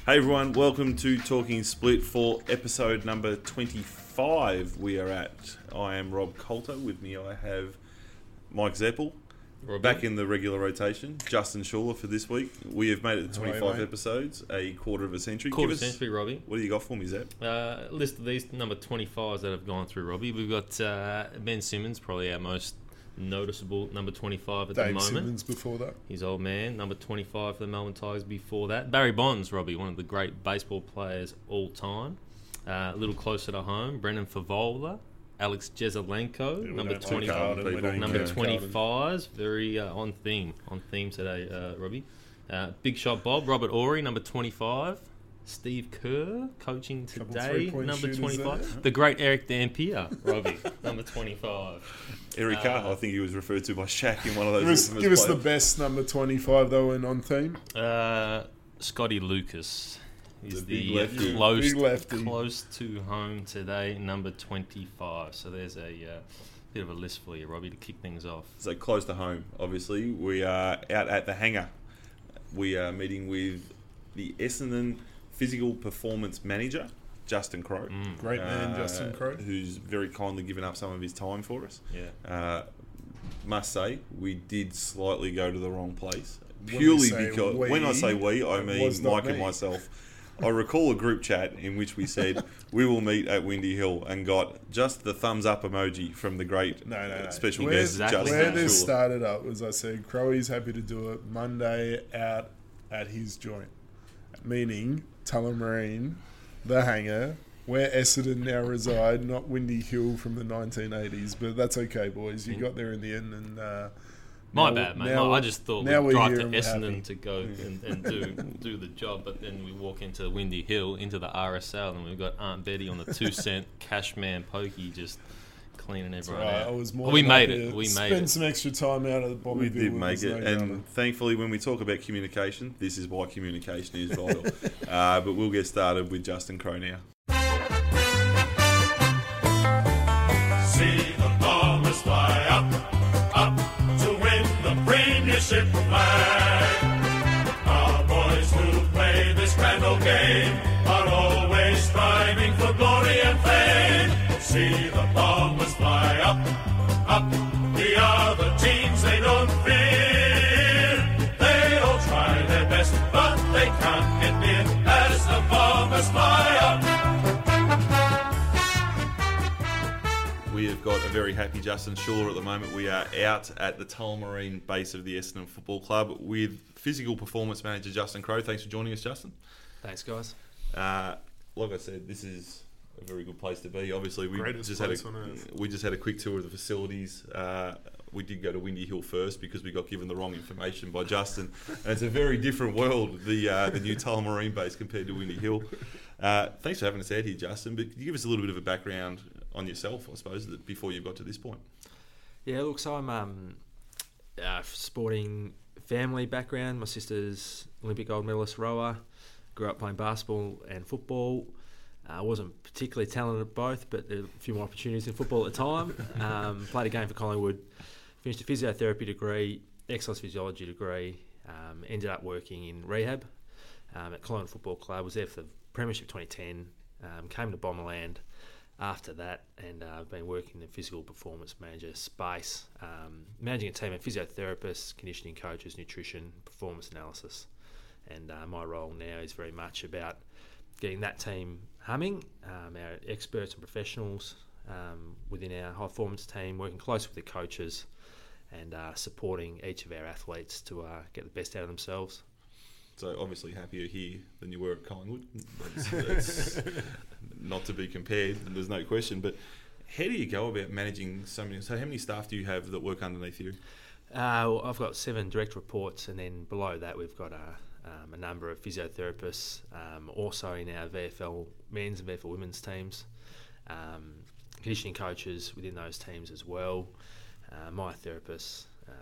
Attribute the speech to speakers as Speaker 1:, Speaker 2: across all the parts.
Speaker 1: Hey everyone, welcome to Talking Split for episode number 25 we are at. I am Rob Coulter. With me I have Mike Zeppel.
Speaker 2: Robbie.
Speaker 1: Back in the regular rotation. Justin Schuller for this week. We have made it to 25 episodes, a quarter of a century.
Speaker 2: Century, Robbie.
Speaker 1: What do you got for me, Zepp?
Speaker 2: List of these number 25s that have gone through, Robbie. We've got Ben Simmons, probably our most noticeable number 25 at the moment.
Speaker 3: Simmons before that.
Speaker 2: His old man, number 25 for the Melbourne Tigers before that. Barry Bonds, Robbie, one of the great baseball players all time. A little closer to home, Brendan Favola, Alex Jesaulenko, number 25. Number 25s, very on theme today, Robbie. Big Shot Bob, Robert Ory, number 25. Steve Kerr, coaching today, number 25. The great Eric Dampier, Robbie, number 25.
Speaker 1: Eric Carr, I think he was referred to by Shaq in one of those.
Speaker 3: Give us the best number 25 though and on theme.
Speaker 2: Scotty Lucas is
Speaker 1: the
Speaker 2: close to home today, number 25. So there's a bit of a list for you, Robbie, to kick things off.
Speaker 1: So close to home, obviously. We are out at the hangar. We are meeting with the Essendon Physical Performance Manager, Justin Crowe.
Speaker 3: Great man, Justin Crowe.
Speaker 1: Who's very kindly given up some of his time for us.
Speaker 2: Yeah.
Speaker 1: Must say, we did slightly go to the wrong place. Purely because, when I say we, I mean Mike and myself. I recall a group chat in which we said, we will meet at Windy Hill, and got just the thumbs up emoji from the great special guest, Justin.
Speaker 3: Where this started up was I said, Crowe's happy to do it Monday out at his joint. Meaning Tullamarine, the hangar, where Essendon now reside, not Windy Hill from the 1980s. But that's okay, boys. You got there in the end. And
Speaker 2: my bad, mate. I just thought we'd drive to Essendon to go and do the job. But then we walk into Windy Hill, into the RSL, and we've got Aunt Betty on the 2-cent Cashman pokey just cleaning everyone out.
Speaker 3: I was more
Speaker 2: we made it. We made it.
Speaker 3: Spend some extra time out of the Bobby.
Speaker 1: We did make it, and thankfully, when we talk about communication, this is why communication is vital. But we'll get started with Justin Crowe now.
Speaker 4: See the Bombers fly up to win the premiership flag. Our boys who play this grand old game are always striving for glory and fame. See the Bombers fly up, the other teams they don't fear. They all try their best, but they can't get near as the Bombers fly up.
Speaker 1: We have got a very happy Justin Schuller at the moment. We are out at the Tullamarine base of the Essendon Football Club with Physical Performance Manager Justin Crowe. Thanks for joining us, Justin.
Speaker 2: Thanks, guys.
Speaker 1: Like I said, this is a very good place to be. Obviously, we just had a quick tour of the facilities. We did go to Windy Hill first because we got given the wrong information by Justin. And it's a very different world, the new Tullamarine base compared to Windy Hill. Thanks for having us out here, Justin. But could you give us a little bit of a background on yourself, I suppose, before you got to this point?
Speaker 5: Yeah, look, so I'm sporting family background. My sister's Olympic gold medalist rower. Grew up playing basketball and football. I wasn't particularly talented at both, but there were a few more opportunities in football at the time. Played a game for Collingwood, finished a physiotherapy degree, exercise physiology degree, ended up working in rehab at Collingwood Football Club. Was there for the Premiership 2010, came to Bomberland after that, and I've been working in the physical performance manager space, managing a team of physiotherapists, conditioning coaches, nutrition, performance analysis. And my role now is very much about getting that team humming, our experts and professionals within our high performance team, working closely with the coaches and supporting each of our athletes to get the best out of themselves.
Speaker 1: So obviously happier here than you were at Collingwood. That's not to be compared, there's no question. But how do you go about managing so many? So how many staff do you have that work underneath you?
Speaker 5: I've got 7 direct reports, and then below that we've got a number of physiotherapists, also in our VFL men's and VFL women's teams, conditioning coaches within those teams as well, my therapists.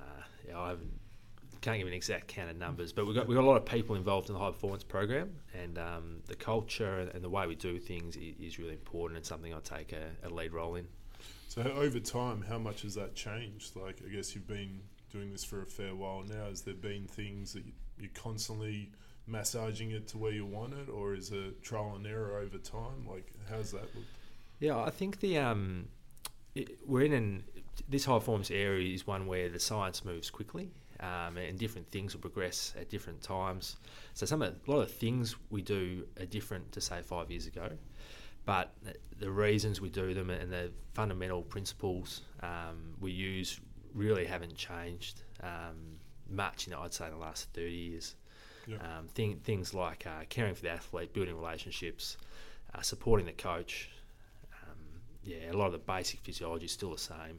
Speaker 5: I can't give an exact count of numbers, but we've got a lot of people involved in the high performance program, and the culture and the way we do things is really important, and something I take a lead role in.
Speaker 3: So over time, how much has that changed? Like, I guess you've been doing this for a fair while now. Has there been things that you're constantly massaging it to where you want it, or is it trial and error over time? Like, how's that look?
Speaker 5: Yeah, I think we're in this high performance area is one where the science moves quickly, and different things will progress at different times. So a lot of the things we do are different to say 5 years ago, but the reasons we do them and the fundamental principles we use really haven't changed much. I'd say in the last 30 years. Yep. Things like caring for the athlete, building relationships, supporting the coach. A lot of the basic physiology is still the same.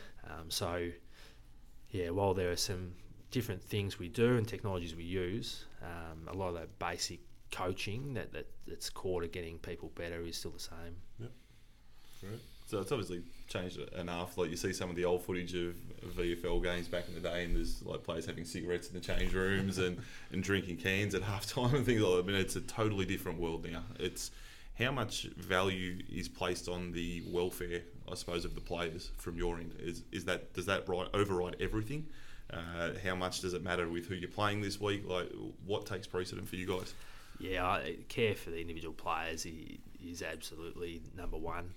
Speaker 5: Yep. While there are some different things we do and technologies we use, a lot of that basic coaching that's core to getting people better is still the same.
Speaker 3: Yep. Right.
Speaker 1: So it's obviously changed enough. Like, you see some of the old footage of VFL games back in the day, and there's like players having cigarettes in the change rooms and drinking cans at halftime and things like that. I mean, it's a totally different world now. It's how much value is placed on the welfare, I suppose, of the players from your end. Does that override everything? How much does it matter with who you're playing this week? Like, what takes precedent for you guys?
Speaker 5: Yeah, care for the individual players is absolutely number one.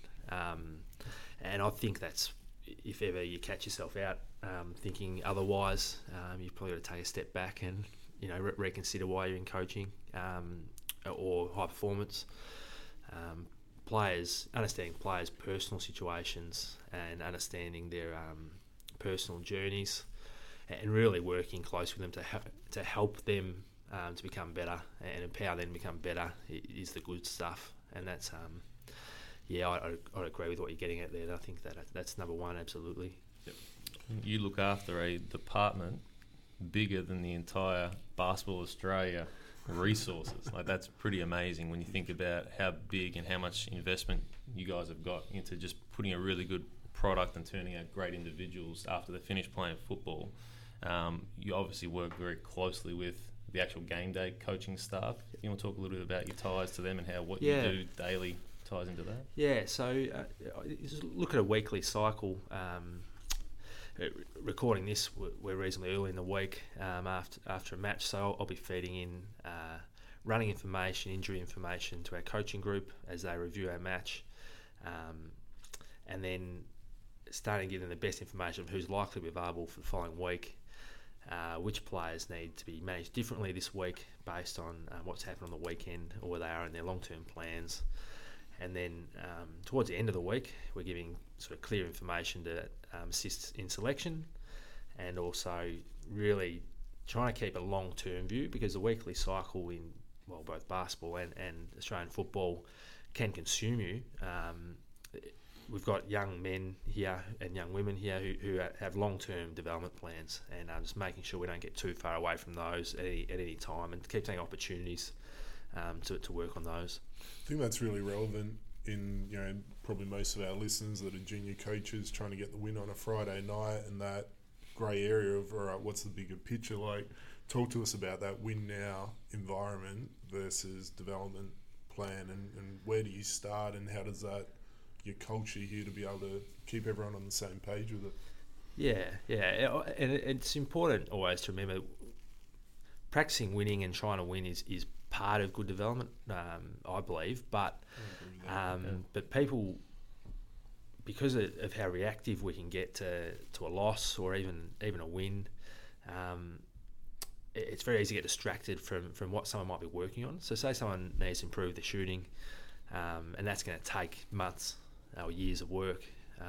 Speaker 5: And I think that's, if ever you catch yourself out thinking otherwise, you've probably got to take a step back and reconsider why you're in coaching or high performance. Understanding players' personal situations and understanding their personal journeys, and really working close with them to help them to become better and empower them to become better is the good stuff. And that's I'd agree with what you're getting at there. I think that's number one, absolutely.
Speaker 2: Yep. You look after a department bigger than the entire Basketball Australia resources. Like, that's pretty amazing when you think about how big and how much investment you guys have got into just putting a really good product and turning out great individuals after they finish playing football. You obviously work very closely with the actual game day coaching staff. You want to talk a little bit about your ties to them and how what you do daily ties into that?
Speaker 5: Yeah, so just look at a weekly cycle. Recording this, we're reasonably early in the week after a match, so I'll be feeding in running information, injury information to our coaching group as they review our match, and then starting getting the best information of who's likely to be available for the following week, which players need to be managed differently this week based on what's happened on the weekend or where they are in their long-term plans. And then towards the end of the week, we're giving sort of clear information to assist in selection, and also really trying to keep a long-term view, because the weekly cycle in both basketball and Australian football can consume you. We've got young men here and young women here who have long-term development plans, and just making sure we don't get too far away from those at any time, and keep taking opportunities to work on those.
Speaker 3: I think that's really relevant in probably most of our listeners that are junior coaches trying to get the win on a Friday night, and that grey area of, all right, what's the bigger picture like? Talk to us about that win now environment versus development plan, and where do you start, and how does that your culture here to be able to keep everyone on the same page with it?
Speaker 5: Yeah, and it's important always to remember practicing winning and trying to win is part of good development, I believe, but people, because of how reactive we can get to a loss or even a win, it's very easy to get distracted from what someone might be working on. So say someone needs to improve their shooting, and that's going to take months or years of work.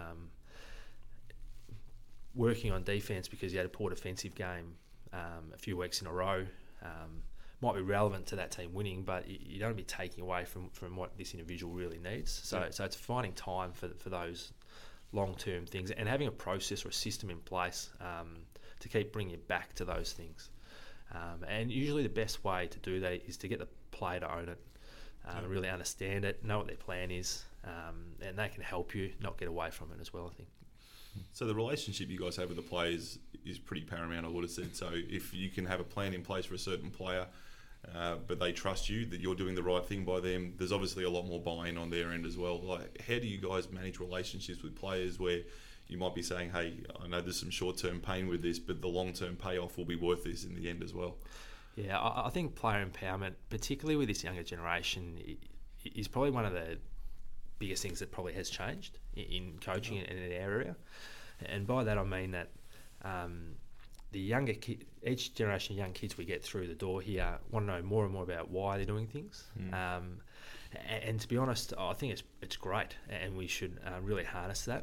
Speaker 5: Working on defence because you had a poor defensive game a few weeks in a row might be relevant to that team winning, but you don't want to be taking away from what this individual really needs. So it's finding time for those long-term things and having a process or a system in place to keep bringing you back to those things. And usually the best way to do that is to get the player to own it, really understand it, know what their plan is, and they can help you not get away from it as well, I think.
Speaker 1: So the relationship you guys have with the players is pretty paramount, I would have said. So if you can have a plan in place for a certain player, but they trust you, that you're doing the right thing by them, there's obviously a lot more buy-in on their end as well. Like, how do you guys manage relationships with players where you might be saying, hey, I know there's some short-term pain with this, but the long-term payoff will be worth this in the end as well.
Speaker 5: Yeah, I think player empowerment, particularly with this younger generation, is probably one of the biggest things that probably has changed in coaching in an area. And by that I mean that the younger each generation of young kids we get through the door here want to know more and more about why they're doing things. And to be honest, I think it's great, and we should really harness that.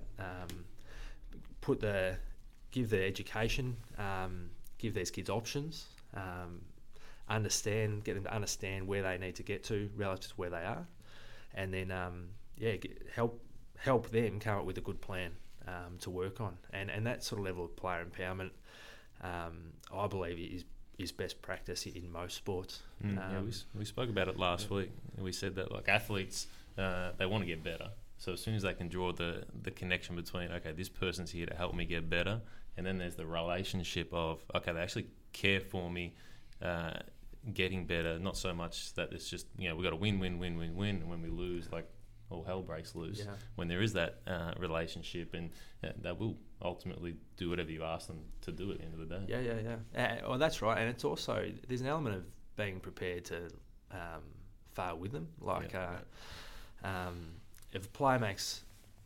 Speaker 5: Give the education, give these kids options, get them to understand where they need to get to relative to where they are, and then help them come up with a good plan to work on. And that sort of level of player empowerment, I believe, is best practice in most sports.
Speaker 2: We spoke about it last week, and we said that like athletes, they want to get better. So as soon as they can draw the connection between, okay, this person's here to help me get better, and then there's the relationship of, okay, they actually care for me getting better, not so much that it's just, we've got to win, and when we lose, like, all hell breaks loose. Yeah. When there is that relationship, and they will ultimately do whatever you ask them to do at the end of the day.
Speaker 5: Yeah. Well, that's right. And it's also, there's an element of being prepared to fail with them. Like, if a player makes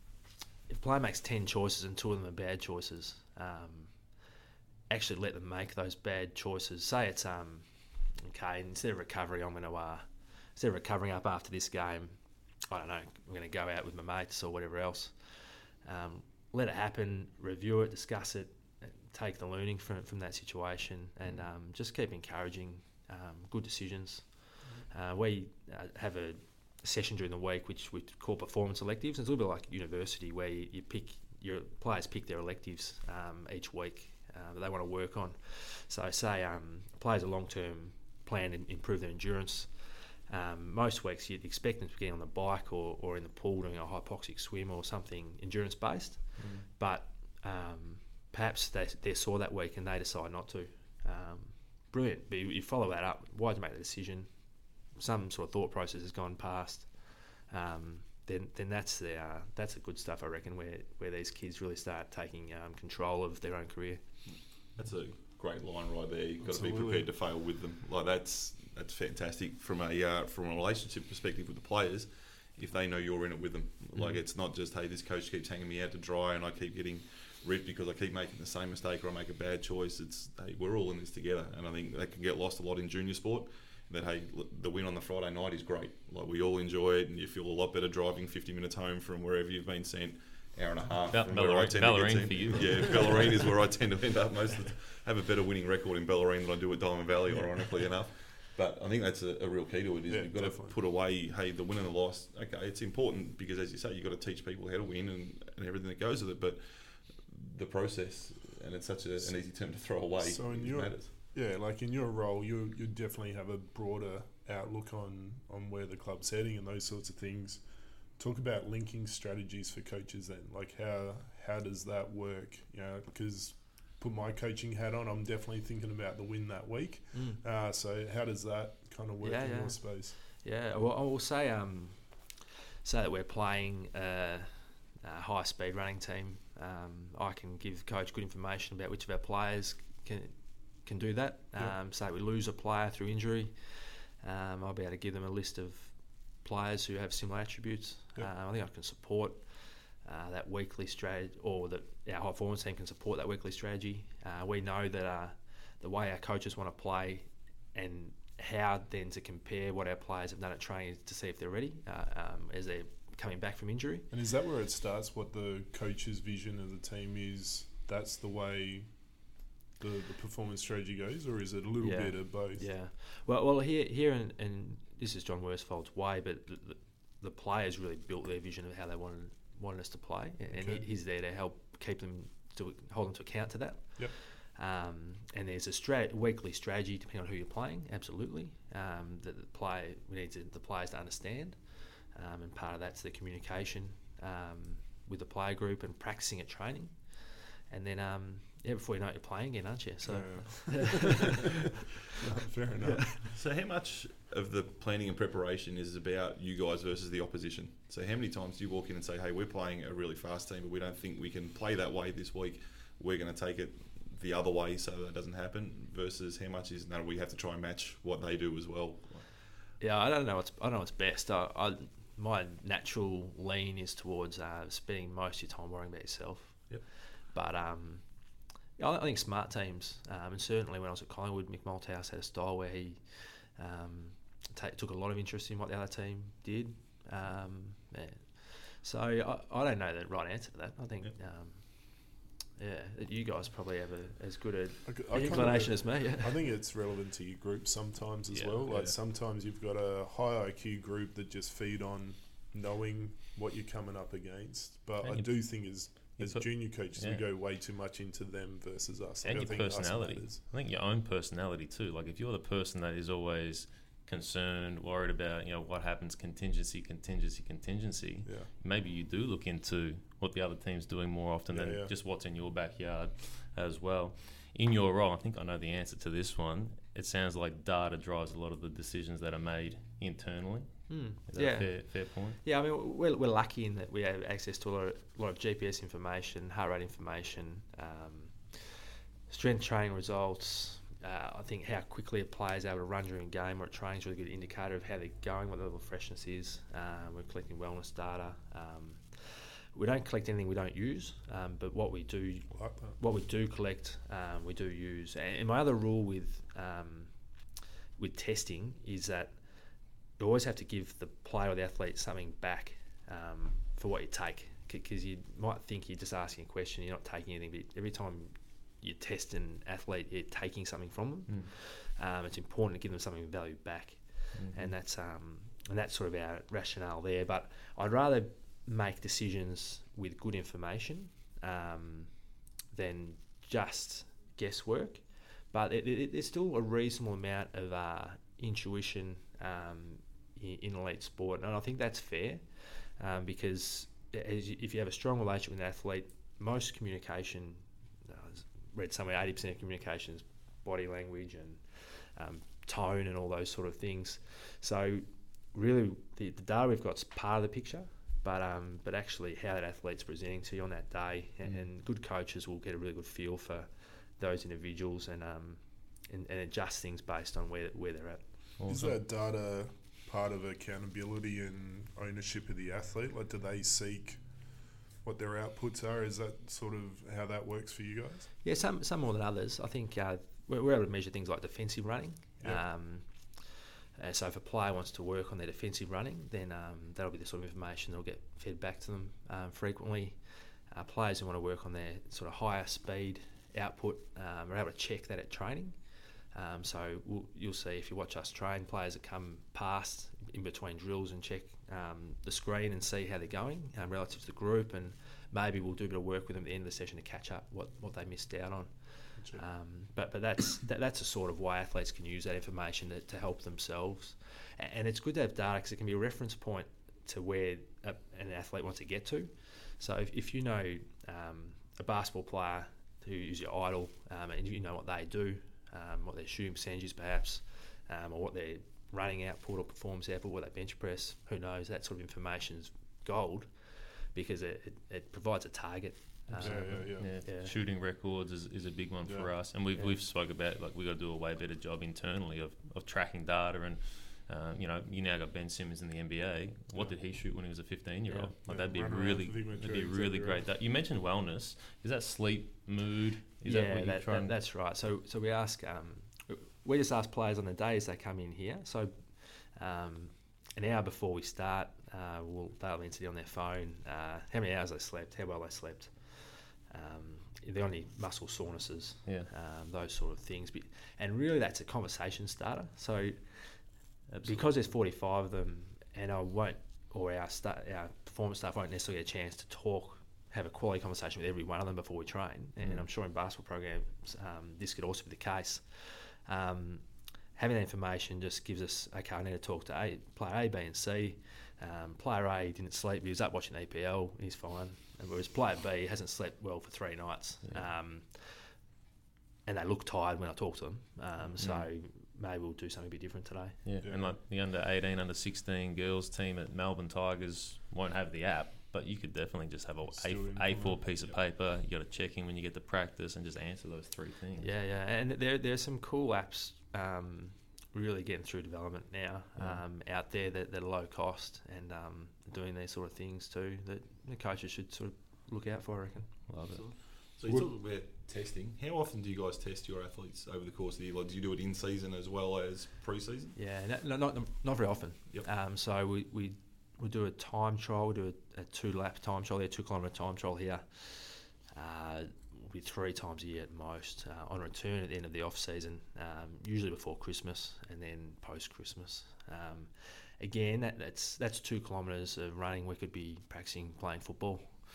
Speaker 5: 10 choices and 2 of them are bad choices, actually let them make those bad choices. Say it's instead of recovering up after this game, I don't know, I'm going to go out with my mates or whatever else. Let it happen, review it, discuss it, take the learning from that situation, and just keep encouraging good decisions. We have a session during the week which we call performance electives. It's a little bit like university, where your players pick their electives each week that they want to work on. So say players a long-term plan to improve their endurance. Most weeks you'd expect them to be on the bike or in the pool doing a hypoxic swim or something endurance-based, but perhaps they're sore that week and they decide not to. Brilliant, but you follow that up. Why did you make the decision? Some sort of thought process has gone past. Then that's the good stuff, I reckon, where these kids really start taking control of their own career.
Speaker 1: That's a great line right there. You've got to be prepared to fail with them. Like that's fantastic from a relationship perspective with the players. If they know you're in it with them, like it's not just, hey, this coach keeps hanging me out to dry and I keep getting ripped because I keep making the same mistake or I make a bad choice. It's, hey, we're all in this together, and I think that can get lost a lot in junior sport. That, hey, the win on the Friday night is great. Like, we all enjoy it, and you feel a lot better driving 50 minutes home from wherever you've been sent, hour and a half.
Speaker 2: Bellarine for you.
Speaker 1: Yeah, Bellarine is where I tend to end up most of the time. I have a better winning record in Bellarine than I do at Diamond Valley, ironically enough. But I think that's a real key to it, is you've got to put away, hey, the win and the loss. Okay, it's important because, as you say, you've got to teach people how to win and everything that goes with it. But the process, and it's such an easy term to throw away,
Speaker 3: so matters. Yeah, like in your role, you definitely have a broader outlook on where the club's heading and those sorts of things. Talk about linking strategies for coaches then. Like, how does that work? Because put my coaching hat on, I'm definitely thinking about the win that week. So how does that kind of work in your space?
Speaker 5: Yeah, well, I will say that we're playing a high-speed running team. I can give the coach good information about which of our players can do that. Say we lose a player through injury, I'll be able to give them a list of players who have similar attributes. I think I can support that weekly strategy, or that our high performance team can support that weekly strategy. We know that the way our coaches want to play and how then to compare what our players have done at training to see if they're ready as they're coming back from injury.
Speaker 3: And is that where it starts, what the coach's vision of the team is? That's the way the performance strategy goes, or is it a little bit of both?
Speaker 5: Yeah. Well, here and this is John Worsfold's way, but the players really built their vision of how they wanted us to play, and he's there to help keep them hold them to account to that.
Speaker 3: Yep.
Speaker 5: And there's a weekly strategy depending on who you're playing. Absolutely. That we need the players to understand, and part of that's the communication with the player group and practicing at training. and then before you know it, you're playing again, aren't you? So
Speaker 3: fair enough.
Speaker 1: So how much of the planning and preparation is about you guys versus the opposition? So how many times do you walk in and say, hey, we're playing a really fast team, but we don't think we can play that way this week, we're going to take it the other way so that doesn't happen, versus how much is, no, we have to try and match what they do as well?
Speaker 5: Yeah, I don't know what's best. My natural lean is towards spending most of your time worrying about yourself.
Speaker 1: Yep.
Speaker 5: But I think smart teams, and certainly when I was at Collingwood, Mick Malthouse had a style where he took a lot of interest in what the other team did. So I don't know the right answer to that. I think you guys probably have as good an inclination as me. Yeah.
Speaker 3: I think it's relevant to your group sometimes as well. Like sometimes you've got a high IQ group that just feed on knowing what you're coming up against. But I do think as junior coaches, we go way too much into them versus us.
Speaker 2: And your personality. I think your own personality too. Like if you're the person that is always concerned, worried about, what happens, contingency, maybe you do look into what the other team's doing more often than just what's in your backyard as well. In your role, I think I know the answer to this one. It sounds like data drives a lot of the decisions that are made internally. Is that a fair point?
Speaker 5: Yeah, I mean, we're lucky in that we have access to a lot of GPS information, heart rate information, strength training results. I think how quickly a player is able to run during a game or a training is a really good indicator of how they're going, what the level of freshness is. We're collecting wellness data. We don't collect anything we don't use, but what we do collect, we do use. And my other rule with testing is that you always have to give the player or the athlete something back for what you take, because you might think you're just asking a question, you're not taking anything, but every time you test an athlete, you're taking something from them. It's important to give them something of value back, and that's sort of our rationale there. But I'd rather make decisions with good information than just guesswork. But there's still a reasonable amount of intuition in elite sport, and I think that's fair, because if you have a strong relationship with an athlete, most communication, read somewhere 80% of communication is body language and tone and all those sort of things. So really the data we've got is part of the picture, but actually how that athlete's presenting to you on that day, and good coaches will get a really good feel for those individuals and adjust things based on where they're at.
Speaker 3: Awesome. Is that data part of accountability and ownership of the athlete? Like, do they seek what their outputs are? Is that sort of how that works for you guys?
Speaker 5: Yeah, some more than others. I think we're able to measure things like defensive running. So if a player wants to work on their defensive running, then that'll be the sort of information that'll get fed back to them frequently. Players who want to work on their sort of higher speed output are able to check that at training. So you'll see if you watch us train, players that come past in between drills and check the screen and see how they're going relative to the group, and maybe we'll do a bit of work with them at the end of the session to catch up what they missed out on. But that's a sort of way athletes can use that information to help themselves, and it's good to have data because it can be a reference point to where an athlete wants to get to. So if you know a basketball player who is your idol, and you know what they do, what their shooting percentage is perhaps, or what their running output or performance output, what they bench press, who knows, that sort of information is gold because it provides a target.
Speaker 2: Shooting records is a big one for us, and we've spoke about, like, we've got to do a way better job internally of tracking data, and you now got Ben Simmons in the NBA. What did he shoot when he was a 15-year-old? That'd be really great. You mentioned wellness. Is that sleep, mood?
Speaker 5: That's right. So we ask, we just ask players on the days they come in here. So an hour before we start, they'll enter on their phone how many hours they slept, how well they slept. The only muscle sorenesses, those sort of things. And really that's a conversation starter. So because there's 45 of them, and our performance staff won't necessarily get a chance to have a quality conversation with every one of them before we train. And I'm sure in basketball programs this could also be the case. Having that information just gives us, okay, I need to talk to player A, B and C. Player A didn't sleep, he was up watching EPL, he's fine. And whereas player B hasn't slept well for 3 nights. And they look tired when I talk to them. So maybe we'll do something a bit different today.
Speaker 2: Yeah, and like the under 18, under 16 girls team at Melbourne Tigers won't have the app, but you could definitely just have a A4 piece of paper. You got to check in when you get to practice and just answer those 3 things.
Speaker 5: Yeah, and there's some cool apps really getting through development now out there that are low cost and doing these sort of things too that the coaches should sort of look out for, I reckon.
Speaker 2: Love it.
Speaker 1: So you talk about testing. How often do you guys test your athletes over the course of the year? Like, do you do it in season as well as pre-season?
Speaker 5: Yeah, not very often.
Speaker 1: Yep.
Speaker 5: So we do a time trial. We do a 2-lap time trial. 2-kilometre time trial here. Will be 3 times a year at most. On return at the end of the off season, usually before Christmas and then post Christmas. Again, that's 2 kilometres of running. We could be practicing playing football,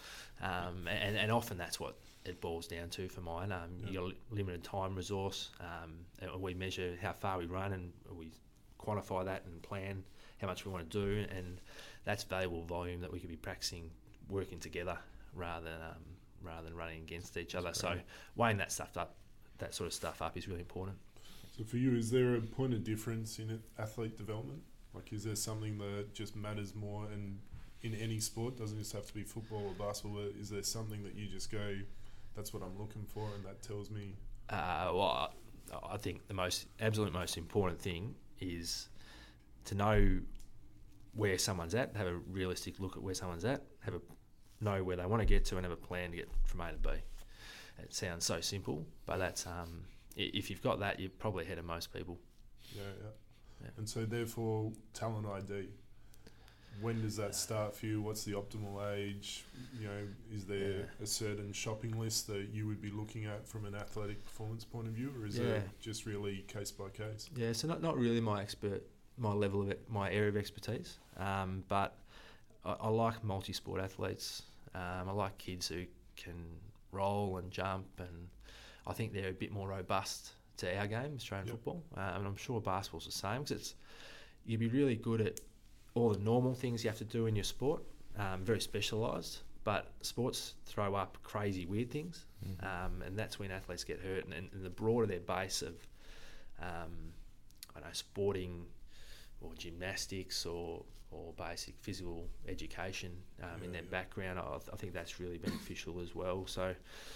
Speaker 5: and often that's what it boils down to for mine. You got a limited time resource. And we measure how far we run and we quantify that and plan how much we want to do, and that's valuable volume that we could be practicing working together rather than running against each other. So weighing that sort of stuff up is really important.
Speaker 3: So for you, is there a point of difference in athlete development? Like, is there something that just matters more in any sport? Doesn't just have to be football or basketball. Is there something that you just go, that's what I'm looking for, and that tells me?
Speaker 5: Well, I think the absolute most important thing is to know where someone's at, have a realistic look at where someone's at, know where they want to get to, and have a plan to get from A to B. It sounds so simple, but that's if you've got that, you're probably ahead of most people.
Speaker 3: Yeah. And so therefore, talent ID. When does that start for you? What's the optimal age? Is there a certain shopping list that you would be looking at from an athletic performance point of view, or is it just really case by case?
Speaker 5: Yeah, so not really my area of expertise, but I like multi-sport athletes. I like kids who can roll and jump, and I think they're a bit more robust to our game, Australian football. And I'm sure basketball's the same, because you'd be really good at all the normal things you have to do in your sport, very specialised, but sports throw up crazy weird things, and that's when athletes get hurt. And the broader their base of, sporting or gymnastics or basic physical education in their background, I think that's really beneficial as well. So,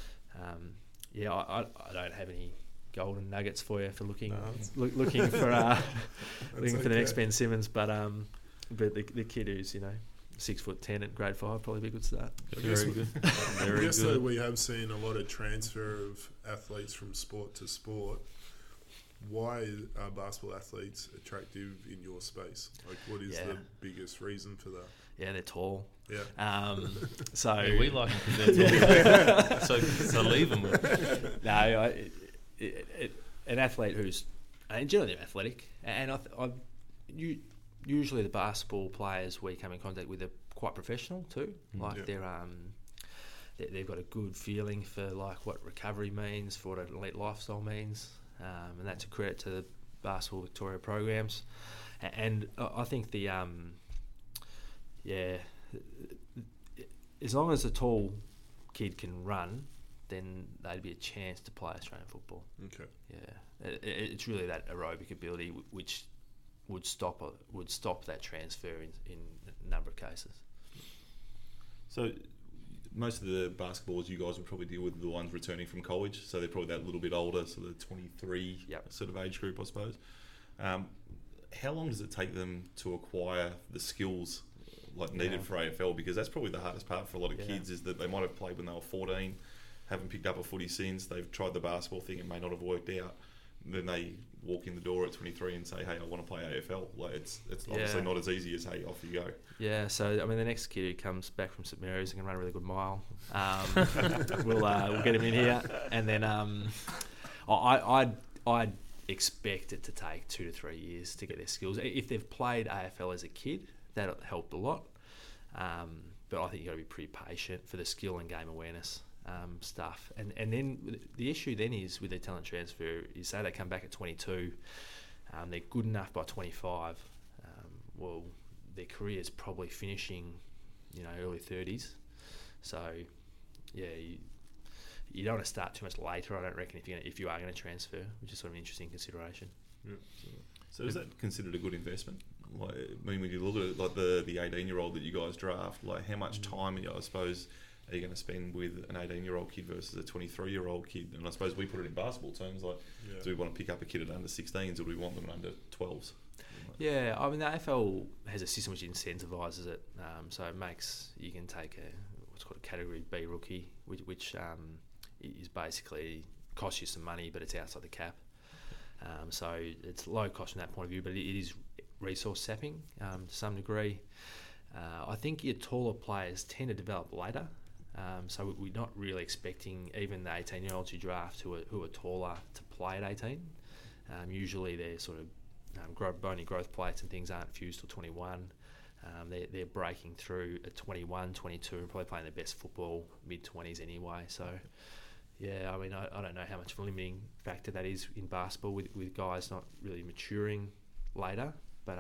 Speaker 5: I don't have any golden nuggets for you for looking for looking for the next Ben Simmons, but the kid who's 6'10" at grade 5 probably be a good start.
Speaker 3: Very good. I guess though we have seen a lot of transfer of athletes from sport to sport. Why are basketball athletes attractive in your space? Like, what is the biggest reason for that?
Speaker 5: Yeah, they're tall.
Speaker 3: Yeah.
Speaker 5: So
Speaker 2: we like them because they're tall. So leave them.
Speaker 5: No, an athlete who's generally they're athletic, and usually the basketball players we come in contact with are quite professional too. Like they've got a good feeling for like what recovery means, for what an elite lifestyle means, and that's a credit to the Basketball Victoria programs. And I think as long as a tall kid can run, then they'd be a chance to play Australian football.
Speaker 3: Okay.
Speaker 5: Yeah, it's really that aerobic ability which would stop that transfer in a number of cases.
Speaker 1: So most of the basketballers you guys will probably deal with are the ones returning from college, so they're probably that little bit older, so the 23 sort of age group, I suppose. How long does it take them to acquire the skills needed for AFL? Because that's probably the hardest part for a lot of kids, is that they might have played when they were 14, haven't picked up a footy since, they've tried the basketball thing, it may not have worked out. Then they walk in the door at 23 and say, hey, I want to play AFL. It's obviously not as easy as, hey, off you go. Yeah,
Speaker 5: so, I mean, the next kid who comes back from St Mary's and can run a really good mile, we'll get him in here. And then I'd expect it to take 2 to 3 years to get their skills. If they've played AFL as a kid, that'll help a lot. But I think you've got to be pretty patient for the skill and game awareness stuff. And then the issue then is with their talent transfer is, say they come back at 22, they're good enough by 25, well, their career's probably finishing, early 30s. So, yeah, you don't want to start too much later, I don't reckon, if you are going to transfer, which is sort of an interesting consideration.
Speaker 1: Yeah. So is that considered a good investment? Like, I mean, when you look at it, like the 18-year-old that you guys draft, like how much time, I suppose, are you going to spend with an 18-year-old kid versus a 23-year-old kid? And I suppose we put it in basketball terms, like, do we want to pick up a kid at under 16s or do we want them at under 12s?
Speaker 5: Yeah, I mean, the AFL has a system which incentivises it, so it makes, you can take what's called a Category B rookie, which is basically costs you some money, but it's outside the cap. So it's low cost from that point of view, but it is resource sapping to some degree. I think your taller players tend to develop later, so we're not really expecting even the 18-year-olds you draft who are taller to play at 18. Usually they're sort of bony growth plates and things aren't fused till 21. They're breaking through at 21, 22 and probably playing their best football mid-20s anyway. So, yeah, I mean, I don't know how much of a limiting factor that is in basketball with guys not really maturing later. But,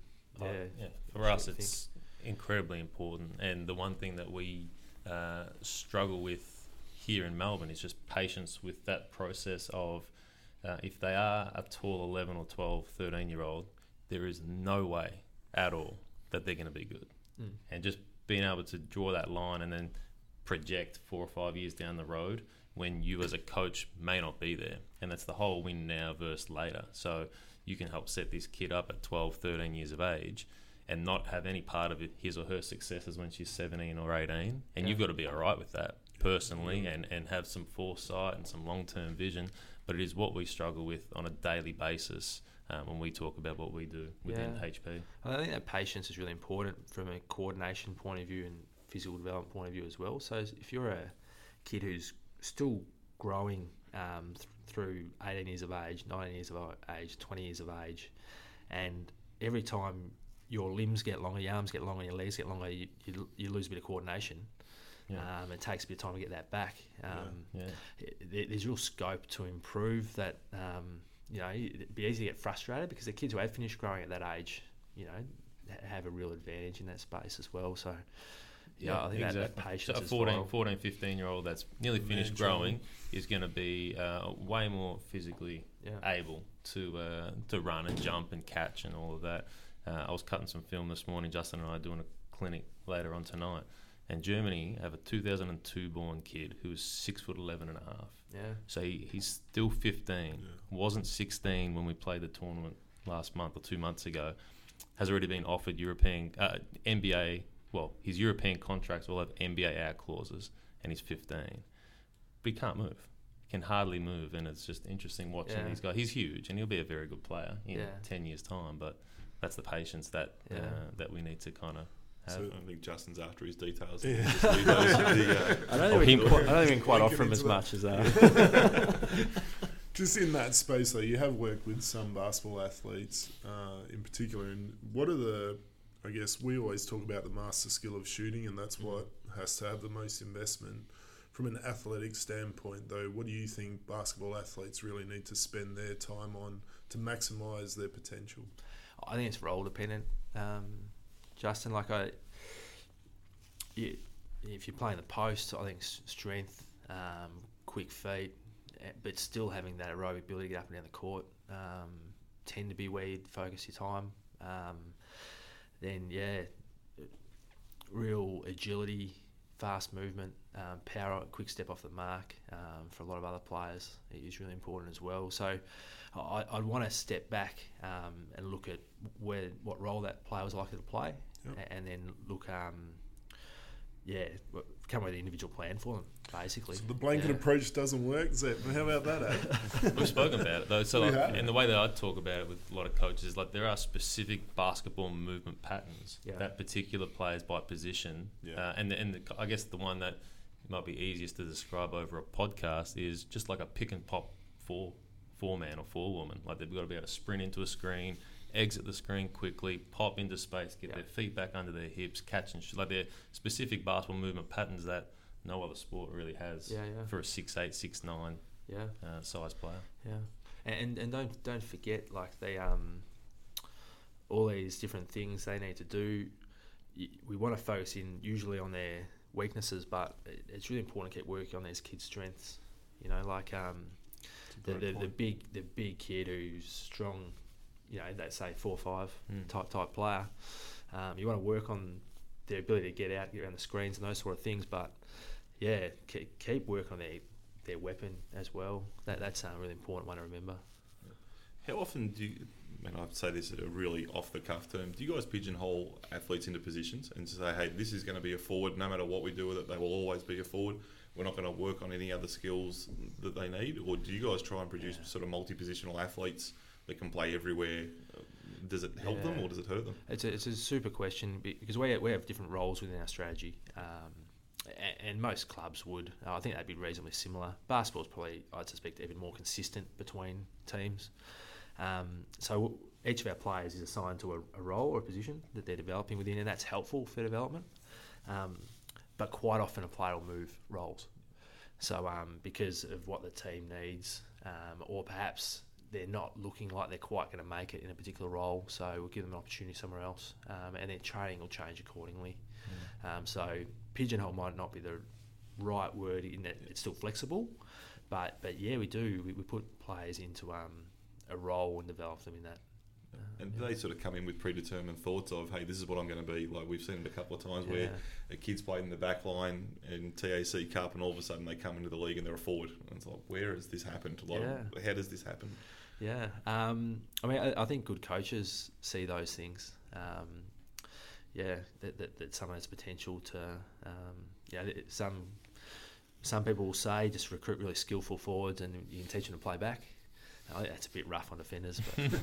Speaker 2: for us it's incredibly important. And the one thing that we struggle with here in Melbourne is just patience with that process of if they are a tall 11 or 12, 13-year-old, there is no way at all that they're going to be good. And just being able to draw that line and then project 4 or 5 years down the road when you as a coach may not be there. And that's the whole win now versus later. So you can help set this kid up at 12, 13 years of age and not have any part of his or her successes when she's 17 or 18. And you've got to be all right with that personally and have some foresight and some long-term vision. But it is what we struggle with on a daily basis when we talk about what we do within HP.
Speaker 5: I think that patience is really important from a coordination point of view and physical development point of view as well. So if you're a kid who's still growing through 18 years of age, 19 years of age, 20 years of age, and every time your limbs get longer, your arms get longer, your legs get longer, you lose a bit of coordination. It takes a bit of time to get that back. There's real scope to improve that. It'd be easy to get frustrated because the kids who have finished growing at that age, have a real advantage in that space as well. So, I think that patience.
Speaker 2: So a 14, 15-year-old that's nearly finished growing is going to be way more physically able to run and jump and catch and all of that. I was cutting some film this morning. Justin and I are doing a clinic later on tonight. And Germany have a 2002 born kid who is 6'11" and a half.
Speaker 5: Yeah. So
Speaker 2: he's still 15. Wasn't 16 when we played the tournament last month or 2 months ago. Has already been offered European NBA. Well, his European contracts will have NBA out clauses, and he's 15. But he can't move. He can hardly move, and it's just interesting watching these guys. He's huge, and he'll be a very good player in 10 years' time. But that's the patience that we need to kind of.
Speaker 1: So I think Justin's after his details.
Speaker 5: I don't think we can quite offer him as much as that.
Speaker 3: Just in that space, though, you have worked with some basketball athletes in particular. And what are I guess we always talk about the master skill of shooting, and that's what has to have the most investment. From an athletic standpoint, though, what do you think basketball athletes really need to spend their time on to maximise their potential?
Speaker 5: I think it's role dependent. Justin, if you're playing the post, I think strength, quick feet, but still having that aerobic ability to get up and down the court tend to be where you'd focus your time. Then, real agility, fast movement, power, quick step off the mark for a lot of other players is really important as well. So I'd want to step back and look at what role that player was likely to play, and then look, come with an individual plan for them, basically.
Speaker 3: So the blanket approach doesn't work, Zep. How about that, eh?
Speaker 2: We've spoken about it, though. So, and the way that I talk about it with a lot of coaches is there are specific basketball movement patterns that particular players by position. I guess the one that might be easiest to describe over a podcast is just like a pick and pop four-man or four-woman. They've got to be able to sprint into a screen, exit the screen quickly, pop into space, get their feet back under their hips, catch and shoot. They're specific basketball movement patterns that no other sport really has for a 6'8", 6'9" size player.
Speaker 5: Yeah, and don't forget they all these different things they need to do. We want to focus in usually on their weaknesses, but it's really important to keep working on these kids' strengths. You know, like the big kid who's strong, you know, let's say 4'5" type player. You want to work on their ability to get around the screens and those sort of things, but yeah, keep working on their weapon as well. That's a really important one to remember.
Speaker 1: How often do you, I'd say this is a really off-the-cuff term, do you guys pigeonhole athletes into positions and say, hey, this is going to be a forward, no matter what we do with it, they will always be a forward, we're not going to work on any other skills that they need? Or do you guys try and produce sort of multi-positional athletes that can play everywhere? Does it help them or does it hurt them?
Speaker 5: It's a super question because we have different roles within our strategy. And most clubs would. I think that'd be reasonably similar. Basketball's probably, I'd suspect, even more consistent between teams. So each of our players is assigned to a role or a position that they're developing within, and that's helpful for development. But quite often a player will move roles. So because of what the team needs, or perhaps they're not looking like they're quite going to make it in a particular role, so we'll give them an opportunity somewhere else, and their training will change accordingly. So pigeonhole might not be the right word in that it's still flexible, but yeah, we do. We put players into a role and develop them in that.
Speaker 1: And they sort of come in with predetermined thoughts of, hey, this is what I'm going to be. Like we've seen it a couple of times where a kid's played in the back line in TAC Cup and all of a sudden they come into the league and they're a forward. And it's like, where has this happened? Like, how does this happen?
Speaker 5: Yeah. I mean, I think good coaches see those things. That someone has potential to, some people will say just recruit really skillful forwards and you can teach them to play back. I think that's a bit rough on defenders, but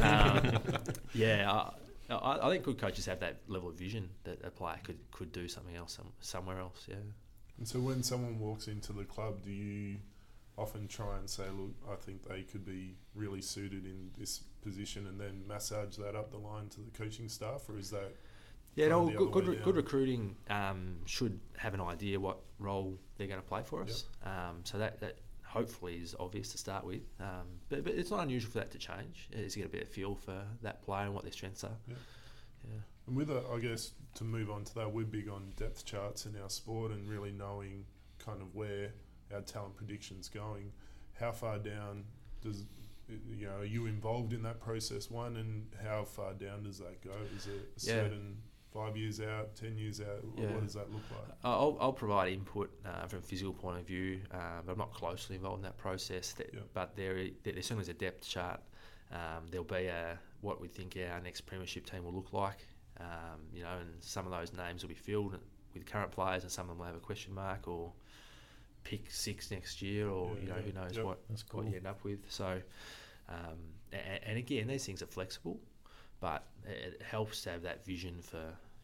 Speaker 5: I think good coaches have that level of vision that a player could do something else somewhere else. Yeah.
Speaker 3: And so when someone walks into the club, do you often try and say, look, I think they could be really suited in this position, and then massage that up the line to the coaching staff, or is that?
Speaker 5: Yeah, no, good recruiting should have an idea what role they're going to play for us. So that hopefully is obvious to start with. But it's not unusual for that to change. Is to get a bit of feel for that player and what their strengths are. Yeah.
Speaker 3: And with I guess to move on to that, we're big on depth charts in our sport and really knowing kind of where our talent prediction's going. How far down are you involved in that process, one, and how far down does that go? Is it a certain 5 years out, 10 years out? What does that look like?
Speaker 5: I'll provide input from a physical point of view, but I'm not closely involved in that process. But there certainly is a depth chart. There'll be what we think our next premiership team will look like, and some of those names will be filled with current players, and some of them will have a question mark or pick 6 next year, or who knows what you end up with. So, and again, these things are flexible, but it helps to have that vision for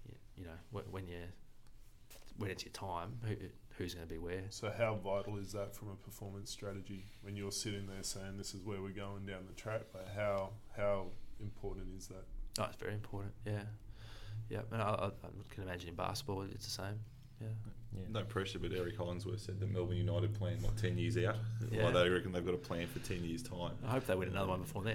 Speaker 5: when it's your time, who's going to be where.
Speaker 3: So how vital is that from a performance strategy when you're sitting there saying this is where we're going down the track? But how important is that?
Speaker 5: Oh, it's very important. Yeah. And I can imagine in basketball it's the same. Yeah.
Speaker 1: No pressure, but Eric Hollingsworth said that Melbourne United plan 10 years out.
Speaker 5: Yeah.
Speaker 1: Like they reckon they've got a plan for 10 years' time.
Speaker 5: I hope they win another one before then.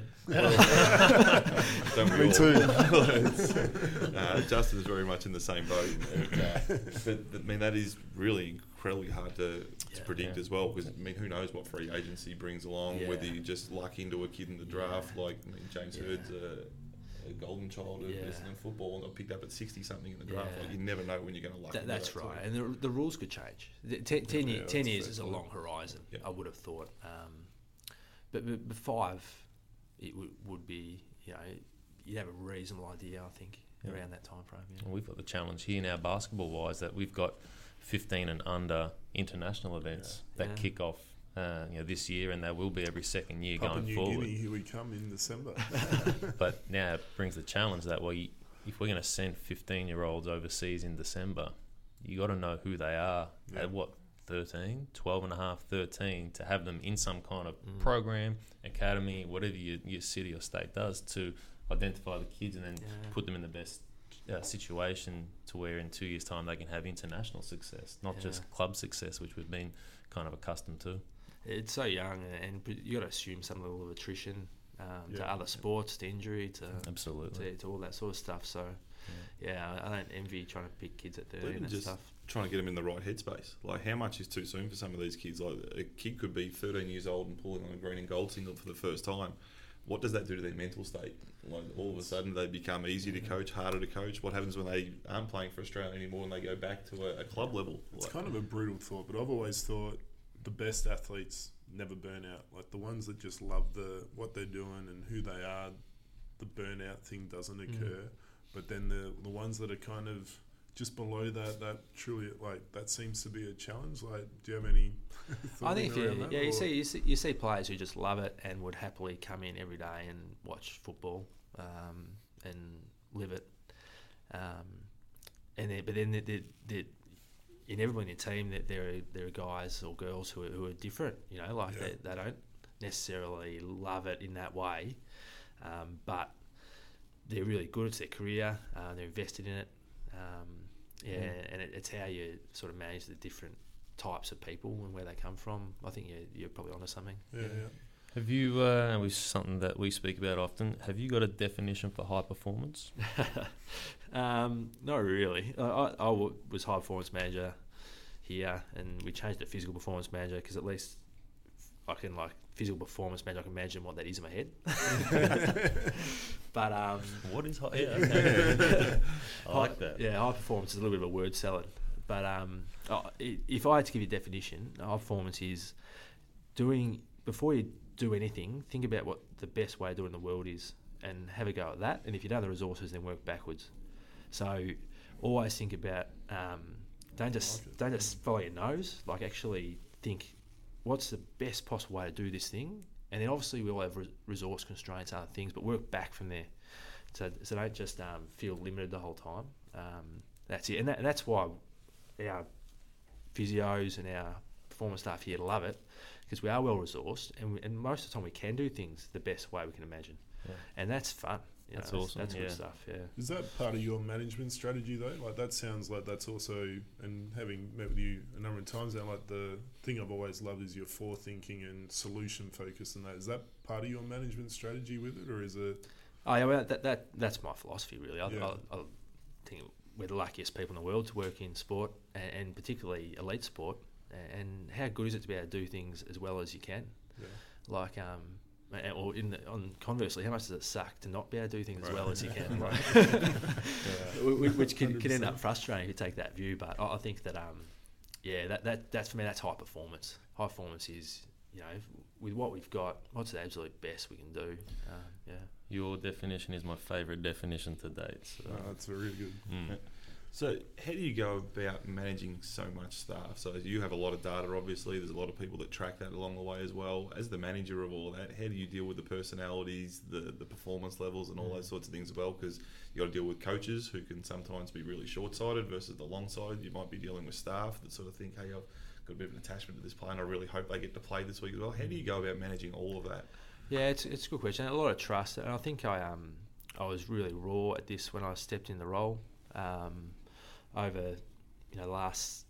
Speaker 3: Me too.
Speaker 1: Justin's very much in the same boat. But I mean, that is really incredibly hard to predict as well, because who knows what free agency brings along, whether you just luck into a kid in the draft, like James Hurd's a golden child of Essendon football and got picked up at 60-something in the draft. Like, you never know when you're going to luck into that.
Speaker 5: That's right. And the rules could change. 10 years is a long horizon, I would have thought. But 5, it would be, you'd have a reasonable idea, I think, around that time frame. Yeah.
Speaker 2: Well, we've got the challenge here now, basketball-wise, that we've got 15 and under international events that kick off this year, and they will be every second year going forward.
Speaker 3: Papua New Guinea, here we come in December.
Speaker 2: But now it brings the challenge that, if we're going to send 15-year-olds overseas in December, you got to know who they are at 13, 12 and a half, 13, to have them in some kind of program, academy, whatever your city or state does, to identify the kids and then put them in the best situation to where in 2 years' time they can have international success, not just club success, which we've been kind of accustomed to.
Speaker 5: It's so young, and you got to assume some level of attrition to other sports, to injury, to
Speaker 2: absolutely
Speaker 5: to all that sort of stuff. So I don't envy trying to pick kids at 13 and stuff.
Speaker 1: Trying to get them in the right headspace. Like, how much is too soon for some of these kids? Like, a kid could be 13 years old and pulling on a green and gold single for the first time. What does that do to their mental state? Like, all of a sudden they become easier to coach, harder to coach. What happens when they aren't playing for Australia anymore and they go back to a club level?
Speaker 3: It's kind of a brutal thought, but I've always thought the best athletes never burn out. Like, the ones that just love what they're doing and who they are, the burnout thing doesn't occur. But then the ones that are kind of just below that truly, like, that seems to be a challenge. Like, do you have any
Speaker 5: I think you see players who just love it and would happily come in every day and watch football and live it. But then inevitably in your team that there are guys or girls who are different. You know, like they don't necessarily love it in that way, but they're really good. It's their career. They're invested in it. And it's how you sort of manage the different types of people and where they come from. I think you're probably onto something.
Speaker 3: Yeah.
Speaker 2: Have you, which is something that we speak about often, have you got a definition for high performance?
Speaker 5: Not really. I was high performance manager here, and we changed it to physical performance manager because at least I can, like, physical performance manager, I can imagine what that is in my head. But
Speaker 2: what is high? Yeah, okay. I like that.
Speaker 5: Yeah, high performance is a little bit of a word salad. But if I had to give you a definition, high performance is doing, before you do anything, think about what the best way of doing the world is and have a go at that. And if you don't have the resources, then work backwards. So always think about, don't just follow your nose. Like, actually think, what's the best possible way to do this thing? And then obviously we all have resource constraints and other things, but work back from there. So don't just feel limited the whole time. That's it. And that's why our physios and our performance staff here love it, because we are well resourced, and most of the time we can do things the best way we can imagine. Yeah. And that's fun.
Speaker 2: That's awesome.
Speaker 5: That's good stuff, yeah.
Speaker 3: Is that part of your management strategy, though? Like, that sounds like that's also, and having met with you a number of times now, like, the thing I've always loved is your forethinking and solution focus, and that. Is that part of your management strategy with it, or is it?
Speaker 5: Oh, yeah, well, that's my philosophy, really. I think we're the luckiest people in the world to work in sport, and particularly elite sport. And how good is it to be able to do things as well as you can? Yeah. Like, or conversely, how much does it suck to not be able to do things as well as you can? Which can end up frustrating if you take that view. But I think that that's for me, that's high performance. High performance is, you know, with what we've got, what's the absolute best we can do.
Speaker 2: Your definition is my favourite definition to date. So.
Speaker 3: That's really good.
Speaker 1: So how do you go about managing so much staff? So you have a lot of data, obviously. There's a lot of people that track that along the way as well. As the manager of all that, how do you deal with the personalities, the performance levels and all those sorts of things as well? Because you got to deal with coaches who can sometimes be really short-sighted versus the long-sighted. You might be dealing with staff that sort of think, hey, I've got a bit of an attachment to this player and I really hope they get to play this week as well. How do you go about managing all of that?
Speaker 5: Yeah, it's a good question. A lot of trust. And I think I was really raw at this when I stepped in the role. Over the last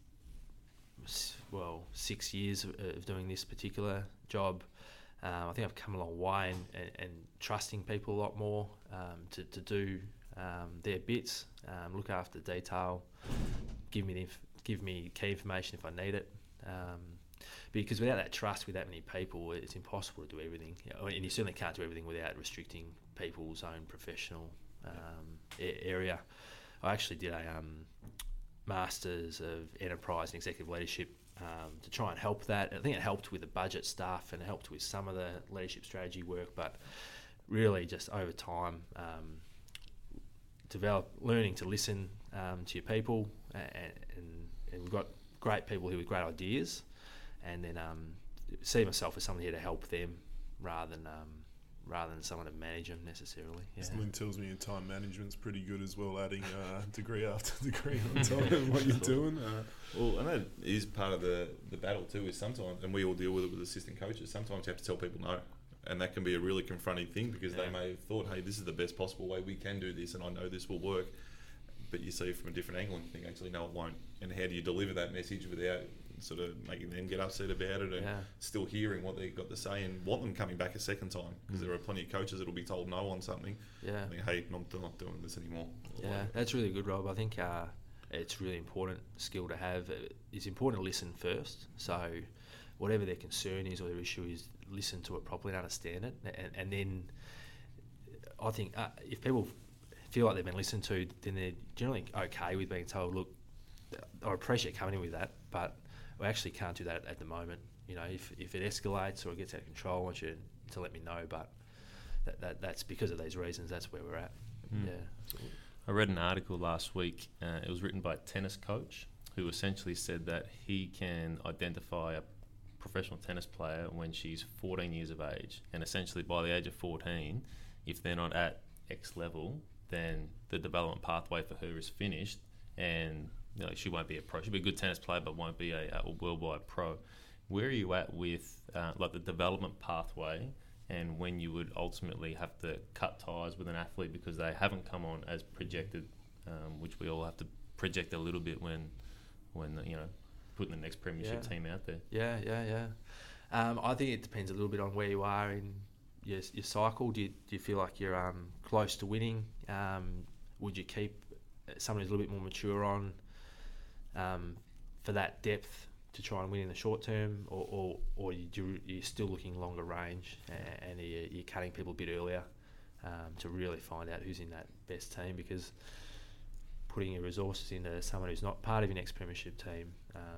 Speaker 5: 6 years of doing this particular job, I think I've come a long way and trusting people a lot more to do their bits, look after the detail, give me key information if I need it. Because without that trust with that many people, it's impossible to do everything. And you certainly can't do everything without restricting people's own professional area. I actually did a Masters of Enterprise and Executive Leadership to try and help that. I think it helped with the budget stuff and it helped with some of the leadership strategy work, but really just over time, learning to listen to your people, and we've got great people here with great ideas, and then see myself as someone here to help them rather than someone to manage them necessarily. Yeah.
Speaker 3: Something tells me your time management's pretty good as well, adding degree after degree on top of what you're doing.
Speaker 1: Well, and that is part of the battle too, is sometimes, and we all deal with it with assistant coaches, sometimes you have to tell people no. And that can be a really confronting thing because they may have thought, hey, this is the best possible way we can do this and I know this will work. But you see from a different angle and you think, actually, no, it won't. And how do you deliver that message without sort of making them get upset about it, and still hearing what they got to say, and want them coming back a second time, because there are plenty of coaches that will be told no on something. I think, hey, I'm not doing this anymore.
Speaker 5: That's really good, Rob. I think it's a really important skill to have. It's important to listen first. So whatever their concern is or their issue is, listen to it properly and understand it. And then I think if people feel like they've been listened to, then they're generally okay with being told, look, I appreciate coming in with that, but we actually can't do that at the moment. You know, if it escalates or it gets out of control, I want you to let me know. But that's because of these reasons. That's where we're at.
Speaker 2: I read an article last week. It was written by a tennis coach who essentially said that he can identify a professional tennis player when she's 14 years of age, and essentially by the age of 14, if they're not at X level, then the development pathway for her is finished, and she won't be a pro. She'll be a good tennis player, but won't be a worldwide pro. Where are you at with like the development pathway, and when you would ultimately have to cut ties with an athlete because they haven't come on as projected, which we all have to project a little bit when putting the next premiership team out there.
Speaker 5: I think it depends a little bit on where you are in your cycle. Do you feel like you're close to winning? Would you keep someone who's a little bit more mature on for that depth to try and win in the short term, or you're still looking longer range and you're cutting people a bit earlier to really find out who's in that best team? Because putting your resources into someone who's not part of your next premiership team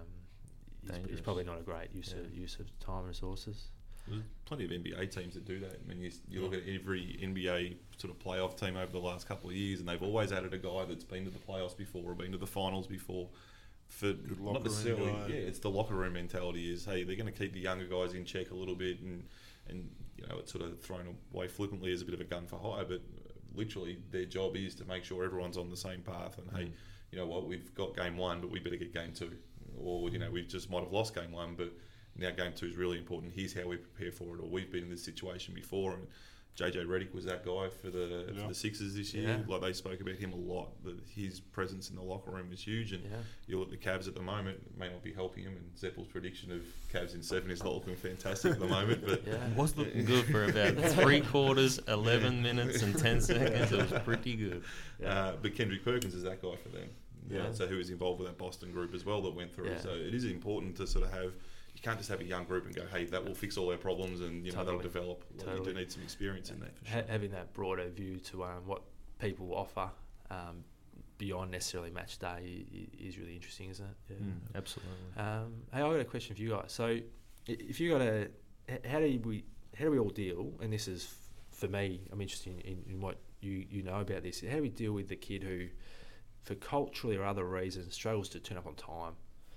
Speaker 5: is probably not a great use of time and resources.
Speaker 1: There's plenty of NBA teams that do that. I mean, you look at every NBA sort of playoff team over the last couple of years, and they've always added a guy that's been to the playoffs before or been to the finals before. For not necessarily, it's the locker room mentality is, hey, they're going to keep the younger guys in check a little bit, and it's sort of thrown away flippantly as a bit of a gun for hire, but literally their job is to make sure everyone's on the same path. And hey, you know what, we've got game one, but we better get game two, or we just might have lost game one, but now game two is really important. Here's how we prepare for it, or we've been in this situation before. And JJ Redick was that guy for the Sixers this year. Like, they spoke about him a lot, that his presence in the locker room is huge. And you look at the Cavs at the moment, it may not be helping him, and Zeppel's prediction of Cavs in 7 is not looking fantastic at the moment. But
Speaker 2: it was looking good for about 3 quarters, 11 minutes and 10 seconds. It was pretty good.
Speaker 1: But Kendrick Perkins is that guy for them. So who was involved with that Boston group as well that went through. So it is important to sort of have... You can't just have a young group and go, hey, that will fix all our problems, and they'll develop. You do need some experience in that. For sure.
Speaker 5: Having that broader view to what people offer beyond necessarily match day is really interesting, isn't it?
Speaker 2: Yeah. Absolutely.
Speaker 5: Hey, I've got a question for you guys. So, if you got how do we all deal? And this is for me. I'm interested in what you know about this. How do we deal with the kid who, for culturally or other reasons, struggles to turn up on time?